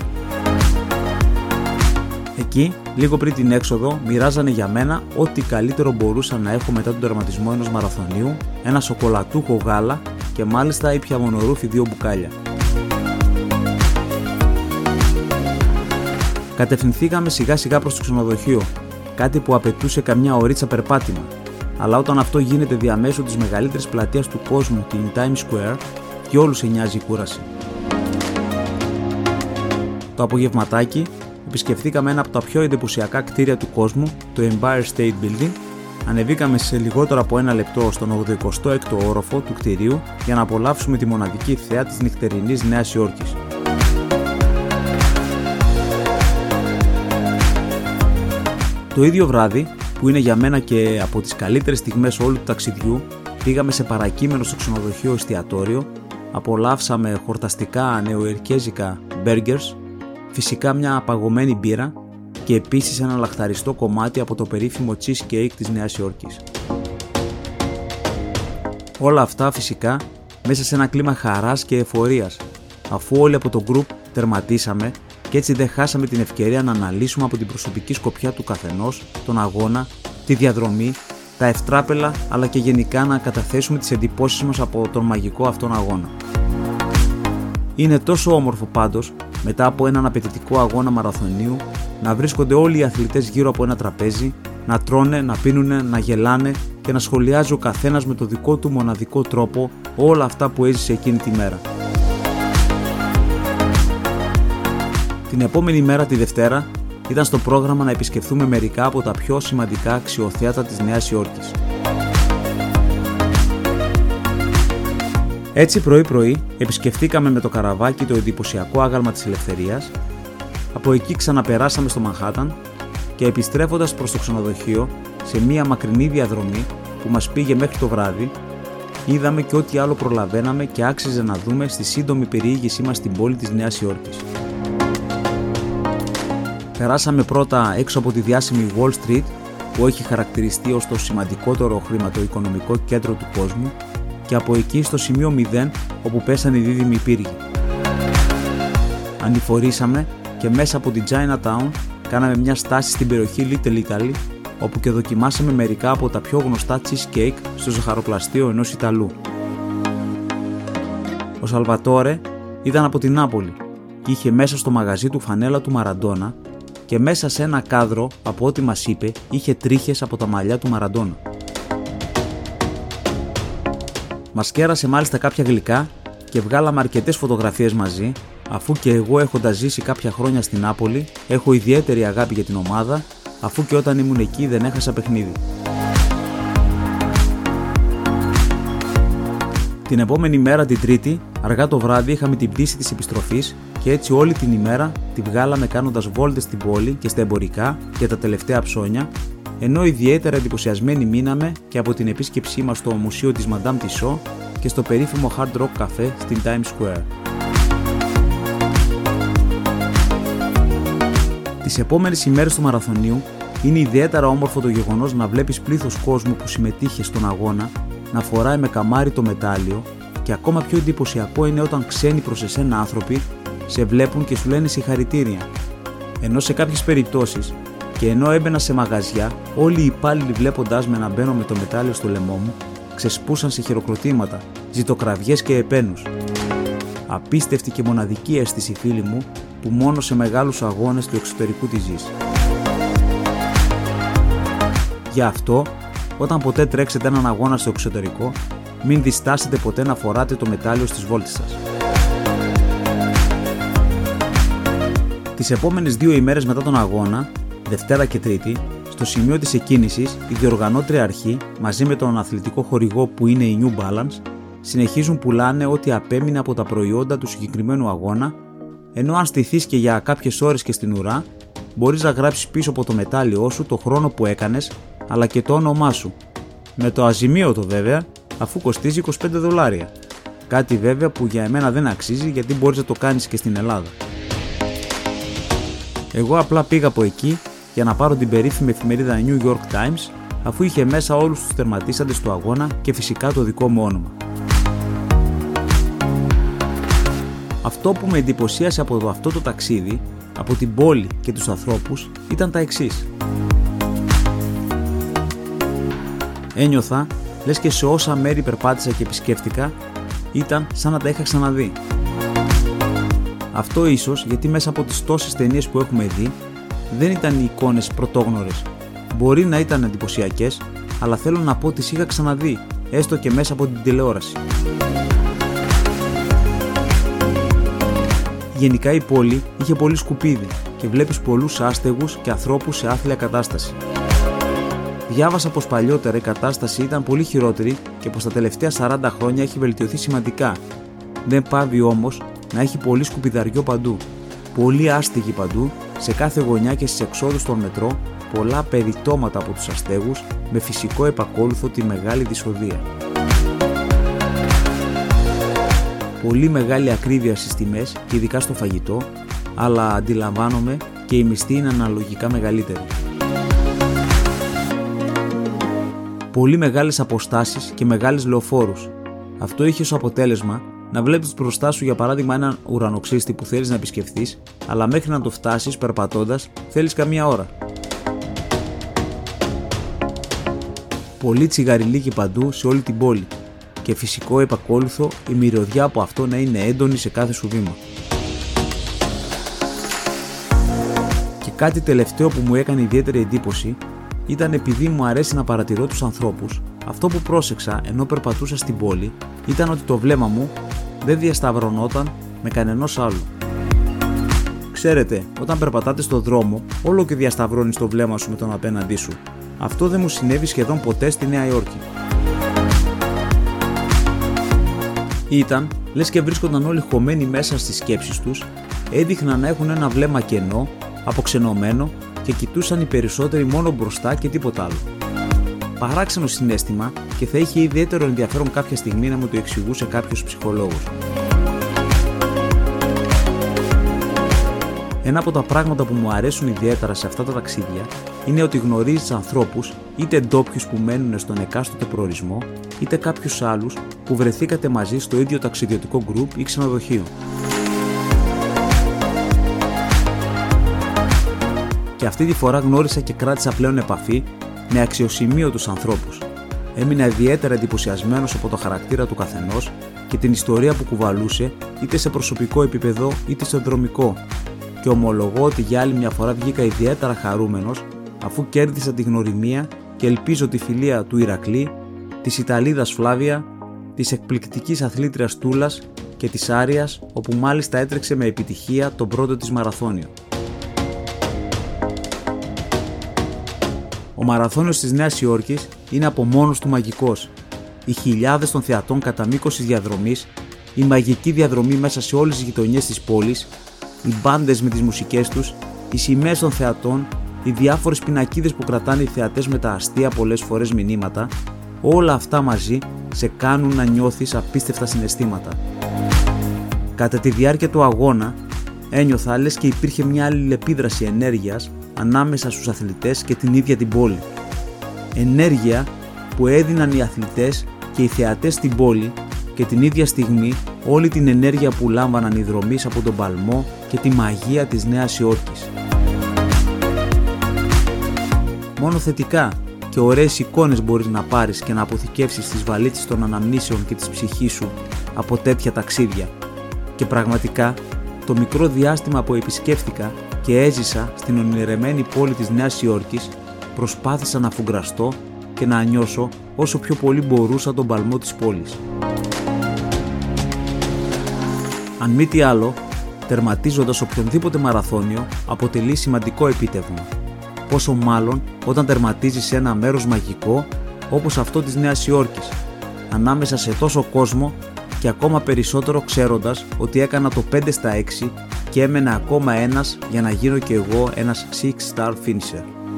Speaker 1: Εκεί, λίγο πριν την έξοδο, μοιράζανε για μένα ό,τι καλύτερο μπορούσα να έχω μετά τον τερματισμό ενός μαραθωνίου, ένα σοκολατούχο γάλα και μάλιστα ήπια μονορούφι δύο μπουκάλια. Κατευθυνθήκαμε σιγά σιγά προς το ξενοδοχείο, κάτι που απαιτούσε καμιά ωρίτσα περπάτημα, αλλά όταν αυτό γίνεται διαμέσου της μεγαλύτερης πλατείας του κόσμου, την Times Square, και όλους σε νοιάζει η κούραση. Το απογευματάκι επισκεφθήκαμε ένα από τα πιο εντυπωσιακά κτίρια του κόσμου, το Empire State Building. Ανεβήκαμε σε λιγότερο από ένα λεπτό στον ογδοηκοστό έκτο όροφο του κτιρίου για να απολαύσουμε τη μοναδική θέα της νυχτερινής Νέας Υόρκης. Το ίδιο βράδυ, που είναι για μένα και από τις καλύτερες στιγμές όλου του ταξιδιού, πήγαμε σε παρακείμενο στο ξενοδοχείο εστιατόριο, απολαύσαμε χορταστικά νεοϊορκέζικα burgers, φυσικά μια απαγωμένη μπύρα και επίσης ένα λαχταριστό κομμάτι από το περίφημο cheesecake της Νέας Υόρκης. Όλα αυτά φυσικά μέσα σε ένα κλίμα χαράς και εφορίας, αφού όλοι από το group τερματίσαμε και έτσι δεν χάσαμε την ευκαιρία να αναλύσουμε από την προσωπική σκοπιά του καθενός τον αγώνα, τη διαδρομή, τα ευτράπελα αλλά και γενικά να καταθέσουμε τις εντυπώσεις μας από τον μαγικό αυτόν αγώνα. Είναι τόσο όμορφο πάντως, μετά από έναν απαιτητικό αγώνα μαραθωνίου, να βρίσκονται όλοι οι αθλητές γύρω από ένα τραπέζι, να τρώνε, να πίνουνε, να γελάνε και να σχολιάζει ο καθένας με το δικό του μοναδικό τρόπο όλα αυτά που έζησε εκείνη τη μέρα. Την επόμενη μέρα, τη Δευτέρα, ήταν στο πρόγραμμα να επισκεφθούμε μερικά από τα πιο σημαντικά αξιοθέατα της Νέας Υόρκης. Έτσι πρωί-πρωί επισκεφθήκαμε με το καραβάκι το εντυπωσιακό άγαλμα της Ελευθερίας, από εκεί ξαναπεράσαμε στο Μανχάταν και επιστρέφοντας προς το ξενοδοχείο σε μία μακρινή διαδρομή που μας πήγε μέχρι το βράδυ, είδαμε και ό,τι άλλο προλαβαίναμε και άξιζε να δούμε στη σύντομη περιήγησή μας στην πόλη της Νέας Υόρκης. Περάσαμε πρώτα έξω από τη διάσημη Wall Street, που έχει χαρακτηριστεί ως το σημαντικότερο χρηματοοικονομικό κέντρο του κόσμου, και από εκεί στο σημείο μηδέν όπου πέσανε οι δίδυμοι πύργοι. Ανηφορήσαμε και μέσα από την Chinatown κάναμε μια στάση στην περιοχή Little Italy, όπου και δοκιμάσαμε μερικά από τα πιο γνωστά cheesecake στο ζαχαροπλαστείο ενός Ιταλού. Ο Σαλβατόρε ήταν από την Νάπολη και είχε μέσα στο μαγαζί του φανέλα του Μαραντόνα και μέσα σε ένα κάδρο, από ό,τι μας είπε, είχε τρίχες από τα μαλλιά του Μαραντόνα. Μας κέρασε μάλιστα κάποια γλυκά και βγάλαμε αρκετές φωτογραφίες μαζί, αφού και εγώ, έχοντας ζήσει κάποια χρόνια στην Νάπολη, έχω ιδιαίτερη αγάπη για την ομάδα, αφού και όταν ήμουν εκεί δεν έχασα παιχνίδι. Την επόμενη μέρα, την Τρίτη, αργά το βράδυ, είχαμε την πτήση της επιστροφής και έτσι όλη την ημέρα τη βγάλαμε κάνοντας βόλτες στην πόλη και στα εμπορικά και τα τελευταία ψώνια, ενώ ιδιαίτερα εντυπωσιασμένοι μείναμε και από την επίσκεψή μας στο μουσείο της Madame Tussauds και στο περίφημο Hard Rock Café στην Times Square. Τις επόμενες ημέρες του μαραθωνίου είναι ιδιαίτερα όμορφο το γεγονός να βλέπεις πλήθος κόσμου που συμμετείχε στον αγώνα να φοράει με καμάρι το μετάλλιο, και ακόμα πιο εντυπωσιακό είναι όταν ξένοι προς εσένα άνθρωποι σε βλέπουν και σου λένε συγχαρητήρια. Ενώ σε κάποιες περιπτώσεις, και ενώ έμπαινα σε μαγαζιά, όλοι οι υπάλληλοι βλέποντάς με να μπαίνω με το μετάλλιο στο λαιμό μου, ξεσπούσαν σε χειροκροτήματα, ζητοκραυγές και επένους. Απίστευτη και μοναδική αίσθηση, φίλοι μου, που μόνο σε μεγάλους αγώνες του εξωτερικού τη ζεις. Γι' αυτό, όταν ποτέ τρέξετε έναν αγώνα στο εξωτερικό, μην διστάσετε ποτέ να φοράτε το μετάλλιο στις βόλτες σας. Τις επόμενες δύο ημέρες μετά τον αγώνα, Δευτέρα και Τρίτη, στο σημείο της εκκίνησης, η διοργανώτρια αρχή, μαζί με τον αθλητικό χορηγό που είναι η New Balance, συνεχίζουν πουλάνε ό,τι απέμεινε από τα προϊόντα του συγκεκριμένου αγώνα, ενώ αν στηθείς και για κάποιες ώρες και στην ουρά, μπορείς να γράψεις πίσω από το μετάλλιό σου το χρόνο που έκανες, αλλά και το όνομά σου. Με το αζημίωτο βέβαια, αφού κοστίζει είκοσι πέντε δολάρια. Κάτι βέβαια που για εμένα δεν αξίζει, γιατί μπορείς να το κάνεις και στην Ελλάδα. Εγώ απλά πήγα από εκεί για να πάρω την περίφημη εφημερίδα New York Times, αφού είχε μέσα όλους τους τερματίσαντες του αγώνα και φυσικά το δικό μου όνομα. Αυτό που με εντυπωσίασε από το αυτό το ταξίδι, από την πόλη και τους ανθρώπους, ήταν τα εξής. Ένιωθα λες και σε όσα μέρη περπάτησα και επισκέφτηκα, ήταν σαν να τα είχα ξαναδεί. Αυτό ίσως γιατί μέσα από τις τόσες ταινίες που έχουμε δει, δεν ήταν οι εικόνες πρωτόγνωρες. Μπορεί να ήταν εντυπωσιακές, αλλά θέλω να πω τις είχα ξαναδεί, έστω και μέσα από την τηλεόραση. Γενικά η πόλη είχε πολύ σκουπίδι και βλέπεις πολλούς άστεγους και ανθρώπους σε άθλια κατάσταση. Διάβασα πως παλιότερα η κατάσταση ήταν πολύ χειρότερη και πως τα τελευταία σαράντα χρόνια έχει βελτιωθεί σημαντικά. Δεν πάβει όμως να έχει πολύ σκουπιδαριό παντού. Πολλοί άστεγοι παντού, σε κάθε γωνιά και στις εξόδους των μετρό, πολλά περιτώματα από τους αστέγους, με φυσικό επακόλουθο τη μεγάλη δυσοδεία. Πολύ μεγάλη ακρίβεια στις τιμές και ειδικά στο φαγητό, αλλά αντιλαμβάνομαι και η μισθή είναι αναλογικά μεγαλύτερη. Πολύ μεγάλες αποστάσεις και μεγάλες λεωφόρους. Αυτό είχε ως αποτέλεσμα να βλέπεις μπροστά σου για παράδειγμα έναν ουρανοξύστη που θέλεις να επισκεφθείς, αλλά μέχρι να το φτάσεις περπατώντας θέλεις καμία ώρα. Πολύ τσιγαριλίκι παντού σε όλη την πόλη και φυσικό επακόλουθο η μυρωδιά από αυτό να είναι έντονη σε κάθε σου βήμα. Και κάτι τελευταίο που μου έκανε ιδιαίτερη εντύπωση ήταν επειδή μου αρέσει να παρατηρώ τους ανθρώπους, αυτό που πρόσεξα ενώ περπατούσα στην πόλη ήταν ότι το βλέμμα μου δεν διασταυρωνόταν με κανενός άλλου. Ξέρετε, όταν περπατάτε στο δρόμο, όλο και διασταυρώνεις το βλέμμα σου με τον απέναντί σου. Αυτό δεν μου συνέβη σχεδόν ποτέ στη Νέα Υόρκη. Ήταν, λες και βρίσκονταν όλοι χωμένοι μέσα στις σκέψεις τους, έδειχναν να έχουν ένα βλέμμα κενό, αποξενωμένο και κοιτούσαν οι περισσότεροι μόνο μπροστά και τίποτα άλλο. Παράξενο συναίσθημα και θα είχε ιδιαίτερο ενδιαφέρον κάποια στιγμή να μου το εξηγούσε κάποιος ψυχολόγος. Ένα από τα πράγματα που μου αρέσουν ιδιαίτερα σε αυτά τα ταξίδια είναι ότι γνωρίζεις ανθρώπους, είτε ντόπιους που μένουν στον εκάστοτε προορισμό, είτε κάποιους άλλους που βρεθήκατε μαζί στο ίδιο ταξιδιωτικό γκρουπ ή ξενοδοχείο. Και αυτή τη φορά γνώρισα και κράτησα πλέον επαφή με αξιοσημείωτους ανθρώπους. Έμεινα ιδιαίτερα εντυπωσιασμένος από το χαρακτήρα του καθενός και την ιστορία που κουβαλούσε είτε σε προσωπικό επίπεδο είτε στο δρομικό. Και ομολογώ ότι για άλλη μια φορά βγήκα ιδιαίτερα χαρούμενος αφού κέρδισα τη γνωριμία και ελπίζω τη φιλία του Ηρακλή, της Ιταλίδας Φλάβια, της εκπληκτικής αθλήτριας Τούλας και της Άριας, όπου μάλιστα έτρεξε με επιτυχία τον πρώτο της μαραθώνιο. Ο μαραθώνιος της Νέας Υόρκης είναι από μόνος του μαγικός. Οι χιλιάδες των θεατών κατά μήκος της διαδρομής, η μαγική διαδρομή μέσα σε όλες τις γειτονιές της πόλης, οι μπάντες με τις μουσικές τους, οι σημαίες των θεατών, οι διάφορες πινακίδες που κρατάνε οι θεατές με τα αστεία πολλές φορές μηνύματα, όλα αυτά μαζί σε κάνουν να νιώθεις απίστευτα συναισθήματα. Κατά τη διάρκεια του αγώνα, ένιωθα λες και υπήρχε μια αλληλεπίδραση ενέργειας ανάμεσα στους αθλητές και την ίδια την πόλη. Ενέργεια που έδιναν οι αθλητές και οι θεατές στην πόλη και την ίδια στιγμή όλη την ενέργεια που λάμβαναν οι δρομείς από τον παλμό και τη μαγεία της Νέας Υόρκης. Μόνο θετικά και ωραίες εικόνες μπορείς να πάρεις και να αποθηκεύσεις τις βαλίτσες των αναμνήσεων και της ψυχής σου από τέτοια ταξίδια. Και πραγματικά, το μικρό διάστημα που επισκέφθηκα και έζησα στην ονειρεμένη πόλη της Νέας Υόρκης, προσπάθησα να αφουγκραστώ και να νιώσω όσο πιο πολύ μπορούσα τον παλμό της πόλης. Αν μη τι άλλο, τερματίζοντας οποιονδήποτε μαραθώνιο αποτελεί σημαντικό επίτευγμα. Πόσο μάλλον όταν τερματίζεις σε ένα μέρος μαγικό όπως αυτό της Νέας Υόρκης. ανάμεσα σε τόσο κόσμο και ακόμα περισσότερο ξέροντας ότι έκανα το πέντε στα έξι και έμενε ακόμα ένας για να γίνω και εγώ ένας six star finisher.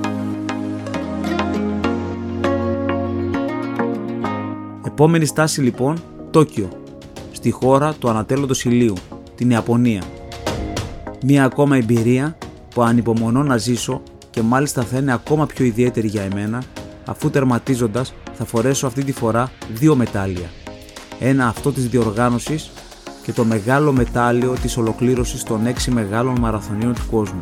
Speaker 1: Επόμενη στάση λοιπόν, Τόκιο, στη χώρα του ανατέλλοντος ηλίου, την Ιαπωνία. Μία ακόμα εμπειρία που ανυπομονώ να ζήσω και μάλιστα θα είναι ακόμα πιο ιδιαίτερη για εμένα, αφού τερματίζοντας θα φορέσω αυτή τη φορά δύο μετάλλια. Ένα αυτό της διοργάνωσης και το μεγάλο μετάλλιο της ολοκλήρωσης των έξι μεγάλων μαραθωνίων του κόσμου.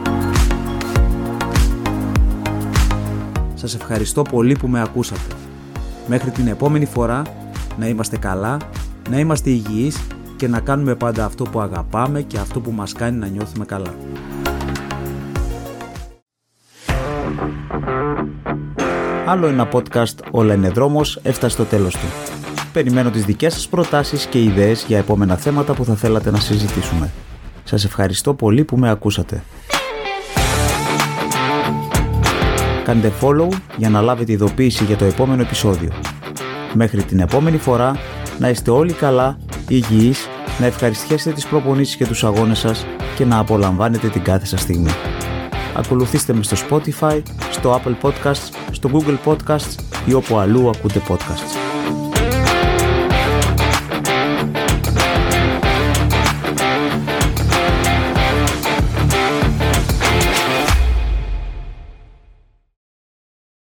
Speaker 1: Σας ευχαριστώ πολύ που με ακούσατε. Μέχρι την επόμενη φορά, να είμαστε καλά, να είμαστε υγιείς και να κάνουμε πάντα αυτό που αγαπάμε και αυτό που μας κάνει να νιώθουμε καλά. Άλλο ένα podcast «Όλα είναι δρόμος» έφτασε στο τέλος του. Περιμένω τις δικές σας προτάσεις και ιδέες για επόμενα θέματα που θα θέλατε να συζητήσουμε. Σας ευχαριστώ πολύ που με ακούσατε. Κάντε follow για να λάβετε ειδοποίηση για το επόμενο επεισόδιο. Μέχρι την επόμενη φορά, να είστε όλοι καλά, υγιείς, να ευχαριστιέσετε τις προπονήσεις και τους αγώνες σας και να απολαμβάνετε την κάθε σας στιγμή. Ακολουθήστε με στο Spotify, στο Apple Podcasts, στο Google Podcasts ή όπου αλλού ακούτε podcasts.